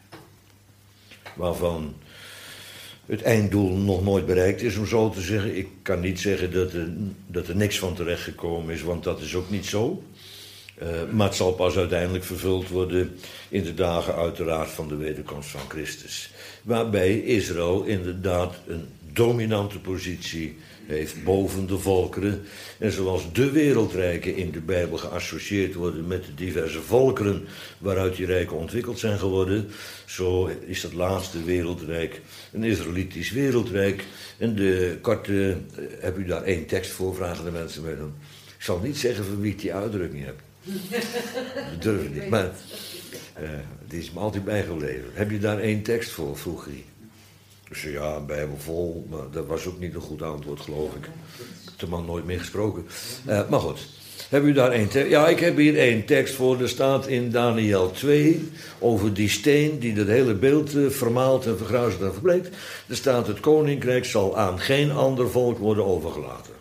Waarvan het einddoel nog nooit bereikt is, om zo te zeggen. Ik kan niet zeggen dat er, dat er niks van terechtgekomen is, want dat is ook niet zo. Uh, maar het zal pas uiteindelijk vervuld worden in de dagen uiteraard van de wederkomst van Christus. Waarbij Israël inderdaad een dominante positie heeft boven de volkeren. En zoals de wereldrijken in de Bijbel geassocieerd worden met de diverse volkeren waaruit die rijken ontwikkeld zijn geworden, zo is dat laatste wereldrijk een Israëlitisch wereldrijk. En de korte, uh, heb u daar één tekst voor, vragen de mensen mij dan. Ik zal niet zeggen van wie ik die uitdrukking heb. Dat durf ik niet, maar uh, die is me altijd bijgebleven. Heb je daar één tekst voor, vroeg hij. Dus ja, een Bijbel vol, maar dat was ook niet een goed antwoord, geloof ik. Ik heb de man nooit meer gesproken. Uh, maar goed, heb u daar één tekst? Ja, ik heb hier één tekst voor. Er staat in Daniël twee over die steen die dat hele beeld uh, vermaalt en vergruizelt en verbleekt. Er staat, het koninkrijk zal aan geen ander volk worden overgelaten.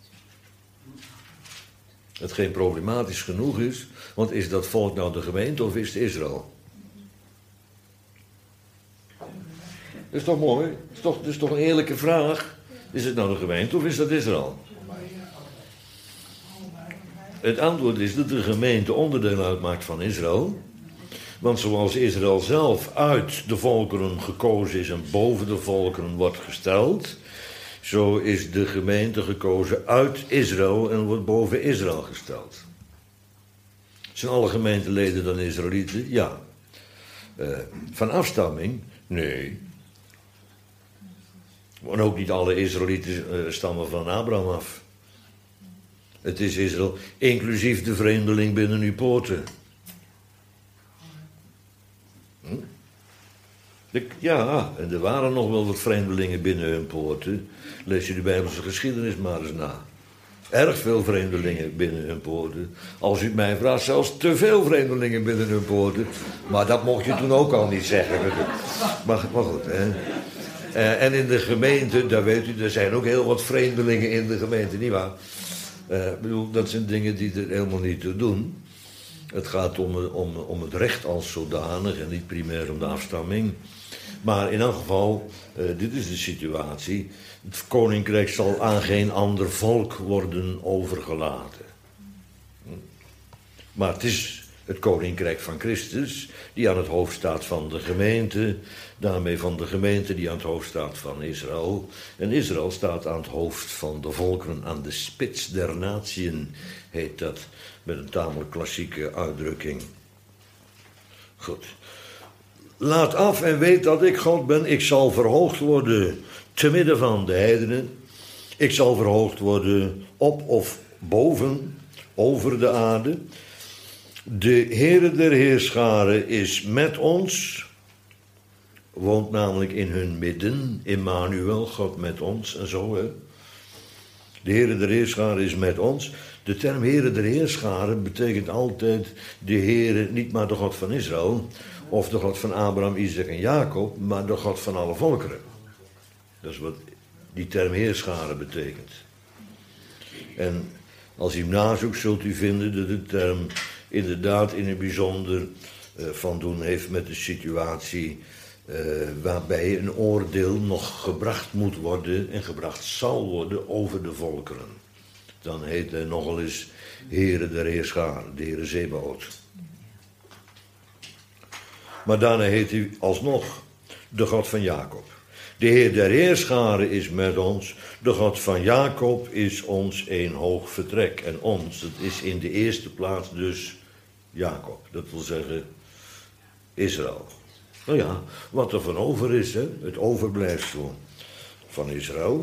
Hetgeen problematisch genoeg is, want is dat volk nou de gemeente of is het Israël? Dat is toch mooi? Dat is toch, dat is toch een eerlijke vraag? Is het nou de gemeente of is dat Israël? Het antwoord is dat de gemeente onderdeel uitmaakt van Israël. Want zoals Israël zelf uit de volkeren gekozen is en boven de volkeren wordt gesteld, zo is de gemeente gekozen uit Israël en wordt boven Israël gesteld. Zijn alle gemeenteleden dan Israëlieten? Ja. Uh, van afstamming? Nee. En ook niet alle Israëlieten uh, stammen van Abraham af. Het is Israël, inclusief de vreemdeling binnen uw poorten. Hm? De, ja, en er waren nog wel wat vreemdelingen binnen hun poorten. Lees je de Bijbelse geschiedenis maar eens na. Erg veel vreemdelingen binnen hun poorten. Als u het mij vraagt, zelfs te veel vreemdelingen binnen hun poorten. Maar dat mocht je toen ook al niet zeggen. Maar, maar goed, hè. Uh, en in de gemeente, daar weet u, er zijn ook heel wat vreemdelingen in de gemeente, nietwaar? Uh, ik bedoel, dat zijn dingen die er helemaal niet toe doen. Het gaat om, om, om het recht als zodanig en niet primair om de afstamming. Maar in elk geval, uh, dit is de situatie. Het koninkrijk zal aan geen ander volk worden overgelaten. Maar het is het koninkrijk van Christus, die aan het hoofd staat van de gemeente. Daarmee van de gemeente die aan het hoofd staat van Israël. En Israël staat aan het hoofd van de volkeren, aan de spits der natieën, heet dat, met een tamelijk klassieke uitdrukking. Goed. Laat af en weet dat ik God ben. Ik zal verhoogd worden te midden van de heidenen. Ik zal verhoogd worden op of boven, over de aarde. De Heere der Heerscharen is met ons, woont namelijk in hun midden, Immanuel, God met ons en zo. Hè. De Heere der Heerscharen is met ons. De term Heere der Heerscharen betekent altijd de Heere, niet maar de God van Israël, of de God van Abraham, Isaac en Jacob, maar de God van alle volkeren. Dat is wat die term Heerscharen betekent. En als u hem nazoekt, zult u vinden dat de term inderdaad in het bijzonder uh, van doen heeft met de situatie uh, waarbij een oordeel nog gebracht moet worden en gebracht zal worden over de volkeren. Dan heet hij nogal eens Heere der Heerscharen, de Heere Zebaoth. Maar daarna heet hij alsnog de God van Jacob. De Heer der Heerscharen is met ons. De God van Jacob is ons een hoog vertrek. En ons, dat is in de eerste plaats dus Jacob. Dat wil zeggen Israël. Nou ja, wat er van over is, hè? Het overblijfsel van Israël.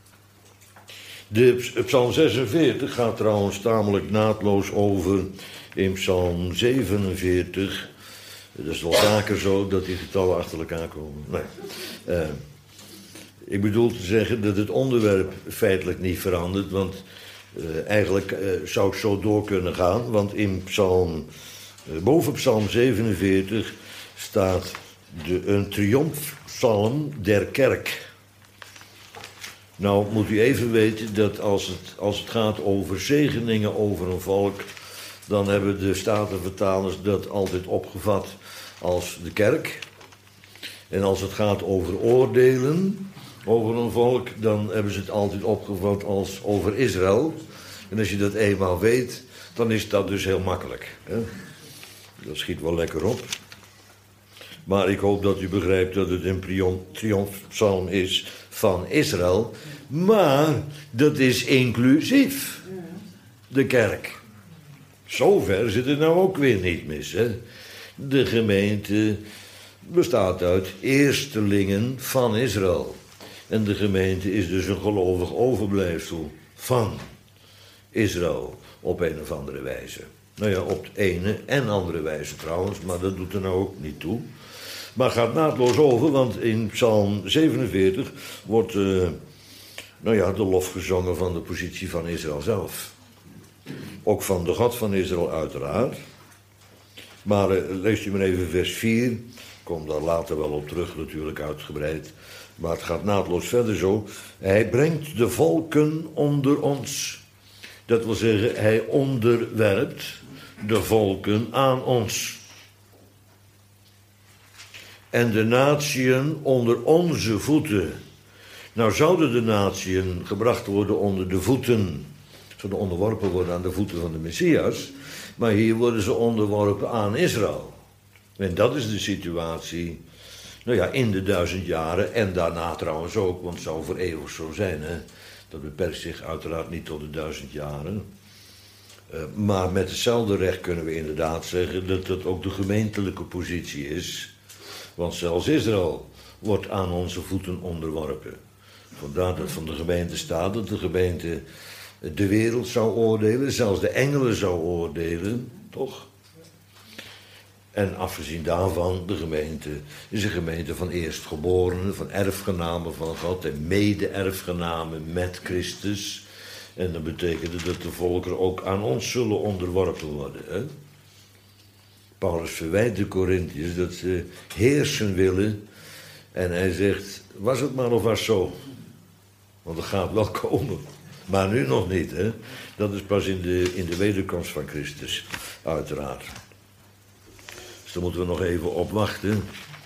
De Psalm zesenveertig gaat trouwens tamelijk naadloos over in Psalm zevenenveertig. Dat is wel vaker zo dat die getallen achter elkaar komen. Nee. Uh, ik bedoel te zeggen dat het onderwerp feitelijk niet verandert, want uh, eigenlijk uh, zou het zo door kunnen gaan, want in Psalm, uh, boven Psalm zevenenveertig staat de, een triomfpsalm der kerk. Nou moet u even weten dat als het, als het gaat over zegeningen over een volk, dan hebben de Statenvertalers dat altijd opgevat als de kerk. En als het gaat over oordelen over een volk, dan hebben ze het altijd opgevat als over Israël. En als je dat eenmaal weet, dan is dat dus heel makkelijk. Hè? Dat schiet wel lekker op. Maar ik hoop dat u begrijpt dat het een triomfpsalm is van Israël. Maar dat is inclusief de kerk. Zover zit het nou ook weer niet mis. Hè? De gemeente bestaat uit eerstelingen van Israël. En de gemeente is dus een gelovig overblijfsel van Israël op een of andere wijze. Nou ja, op de ene en andere wijze trouwens, maar dat doet er nou ook niet toe. Maar gaat naadloos over, want in Psalm zevenenveertig wordt uh, nou ja, de lof gezongen van de positie van Israël zelf. Ook van de God van Israël uiteraard. Maar uh, leest u maar even vers vier. Ik kom daar later wel op terug natuurlijk uitgebreid. Maar het gaat naadloos verder zo. Hij brengt de volken onder ons. Dat wil zeggen, hij onderwerpt de volken aan ons. En de natieën onder onze voeten. Nou zouden de natieën gebracht worden onder de voeten. Zouden onderworpen worden aan de voeten van de Messias. Maar hier worden ze onderworpen aan Israël. En dat is de situatie, nou ja, in de duizend jaren en daarna trouwens ook, want het zou voor eeuwig zo zijn. Hè? Dat beperkt zich uiteraard niet tot de duizend jaren. Uh, maar met hetzelfde recht kunnen we inderdaad zeggen dat dat ook de gemeentelijke positie is. Want zelfs Israël wordt aan onze voeten onderworpen. Vandaar dat van de gemeente staat dat de gemeente de wereld zou oordelen, zelfs de engelen zou oordelen, toch? En afgezien daarvan, de gemeente is een gemeente van eerstgeborenen, van erfgenamen van God en mede-erfgenamen met Christus. En dat betekent dat de volkeren ook aan ons zullen onderworpen worden. Hè? Paulus verwijt de Corinthiërs dat ze heersen willen. En hij zegt, was het maar of was zo? Want het gaat wel komen. Maar nu nog niet, hè. Dat is pas in de, in de wederkomst van Christus, uiteraard. Dus daar moeten we nog even op wachten.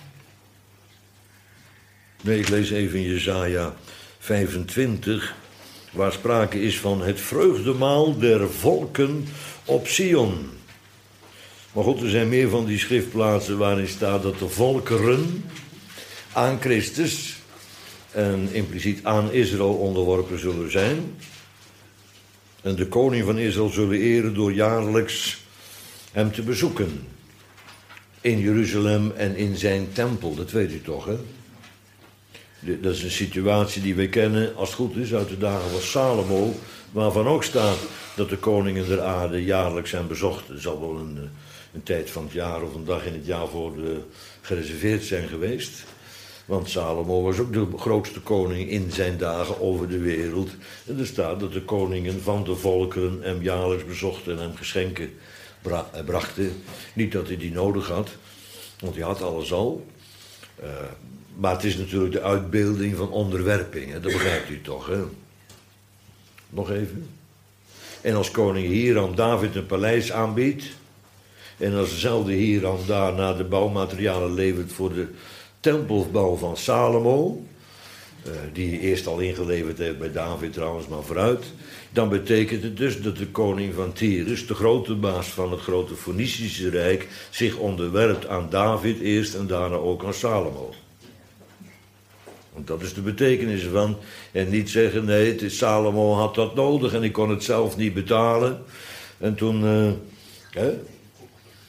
Nee, ik lees even in Jesaja vijfentwintig, waar sprake is van het vreugdemaal der volken op Sion. Maar goed, er zijn meer van die schriftplaatsen waarin staat dat de volkeren aan Christus en impliciet aan Israël onderworpen zullen zijn. En de koning van Israël zullen eren door jaarlijks hem te bezoeken. In Jeruzalem en in zijn tempel, dat weet u toch, hè? Dat is een situatie die wij kennen, als het goed is, uit de dagen van Salomo, waarvan ook staat dat de koningen der aarde jaarlijks zijn bezocht. Er zal wel een, een tijd van het jaar of een dag in het jaar voor de, gereserveerd zijn geweest. Want Salomo was ook de grootste koning in zijn dagen over de wereld. En er staat dat de koningen van de volkeren hem jaarlijks bezochten en hem geschenken bra- brachten. Niet dat hij die nodig had, want hij had alles al. Uh, maar het is natuurlijk de uitbeelding van onderwerping. Hè? Dat begrijpt u toch, hè? Nog even. En als koning Hiram David een paleis aanbiedt, en als dezelfde Hiram daarna de bouwmaterialen levert voor de tempelbouw van Salomo, uh, die hij eerst al ingeleverd heeft bij David trouwens, maar vooruit, dan betekent het dus dat de koning van Tyrus, de grote baas van het grote Fonicische Rijk, zich onderwerpt aan David eerst en daarna ook aan Salomo. Want dat is de betekenis ervan. En niet zeggen, nee, het is, Salomo had dat nodig en ik kon het zelf niet betalen. En toen, uh, hè?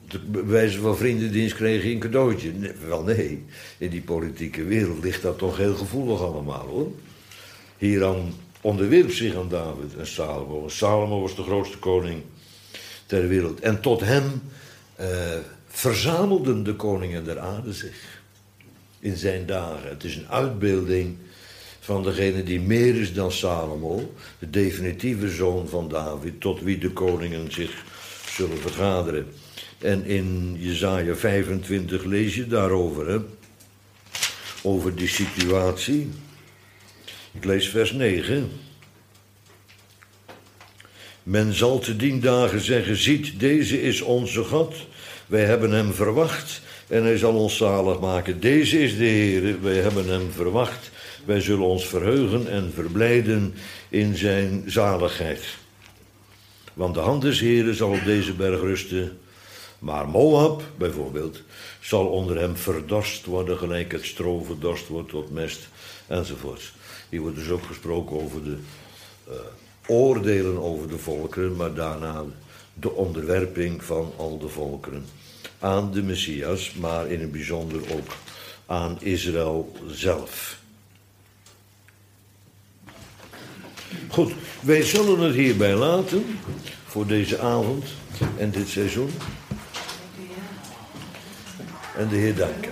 bij wijze van vriendendienst kreeg je een cadeautje. Nee, wel nee, in die politieke wereld ligt dat toch heel gevoelig allemaal hoor. Hieraan onderwierp zich aan David en Salomo. En Salomo was de grootste koning ter wereld. En tot hem uh, verzamelden de koningen der aarde zich in zijn dagen. Het is een uitbeelding van degene die meer is dan Salomo, de definitieve zoon van David, tot wie de koningen zich zullen vergaderen. En in Jesaja vijfentwintig lees je daarover, hè? Over die situatie. Ik lees vers negen. Men zal te dien dagen zeggen, ziet, deze is onze God. Wij hebben hem verwacht en hij zal ons zalig maken. Deze is de Heer, wij hebben hem verwacht. Wij zullen ons verheugen en verblijden in zijn zaligheid. Want de hand des Heeren zal op deze berg rusten. Maar Moab, bijvoorbeeld, zal onder hem verdorst worden, gelijk het stro verdorst wordt tot mest, enzovoort. Hier wordt dus ook gesproken over de uh, oordelen over de volkeren, maar daarna de onderwerping van al de volkeren aan de Messias, maar in het bijzonder ook aan Israël zelf. Goed, wij zullen het hierbij laten voor deze avond en dit seizoen. En de Heer danken.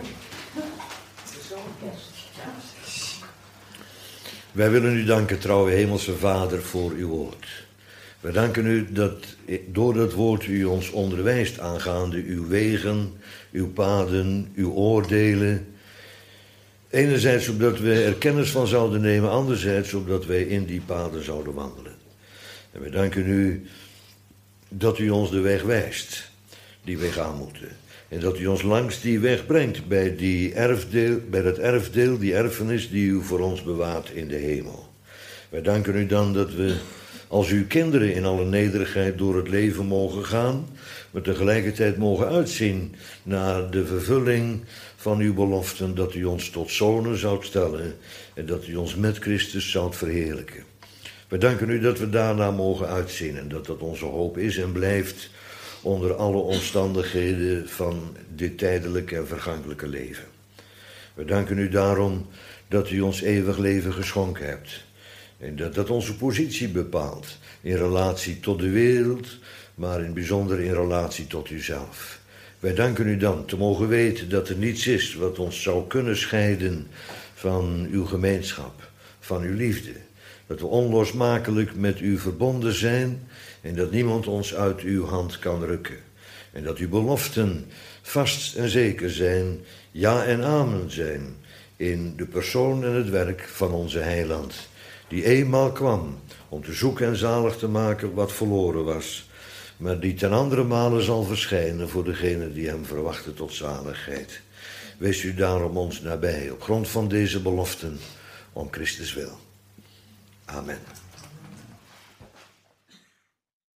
Wij willen u danken, trouwe Hemelse Vader, voor uw woord. Wij danken u dat door dat woord u ons onderwijst aangaande uw wegen, uw paden, uw oordelen. Enerzijds opdat we er kennis van zouden nemen, anderzijds opdat wij in die paden zouden wandelen. En wij danken u dat u ons de weg wijst, die we gaan moeten. En dat u ons langs die weg brengt bij, die erfdeel, bij dat erfdeel, die erfenis die u voor ons bewaart in de hemel. Wij danken u dan dat we als uw kinderen in alle nederigheid door het leven mogen gaan, maar tegelijkertijd mogen uitzien naar de vervulling van uw beloften, dat u ons tot zonen zoudt stellen en dat u ons met Christus zoudt verheerlijken. Wij danken u dat we daarna mogen uitzien en dat dat onze hoop is en blijft onder alle omstandigheden van dit tijdelijke en vergankelijke leven. We danken u daarom dat u ons eeuwig leven geschonken hebt. En dat dat onze positie bepaalt in relatie tot de wereld, maar in het bijzonder in relatie tot uzelf. Wij danken u dan te mogen weten dat er niets is wat ons zou kunnen scheiden van uw gemeenschap, van uw liefde. Dat we onlosmakelijk met u verbonden zijn en dat niemand ons uit uw hand kan rukken. En dat uw beloften vast en zeker zijn, ja en amen zijn, in de persoon en het werk van onze heiland, die eenmaal kwam om te zoeken en zalig te maken wat verloren was, maar die ten andere male zal verschijnen voor degenen die hem verwachten tot zaligheid. Wees u daarom ons nabij, op grond van deze beloften, om Christus wil. Amen.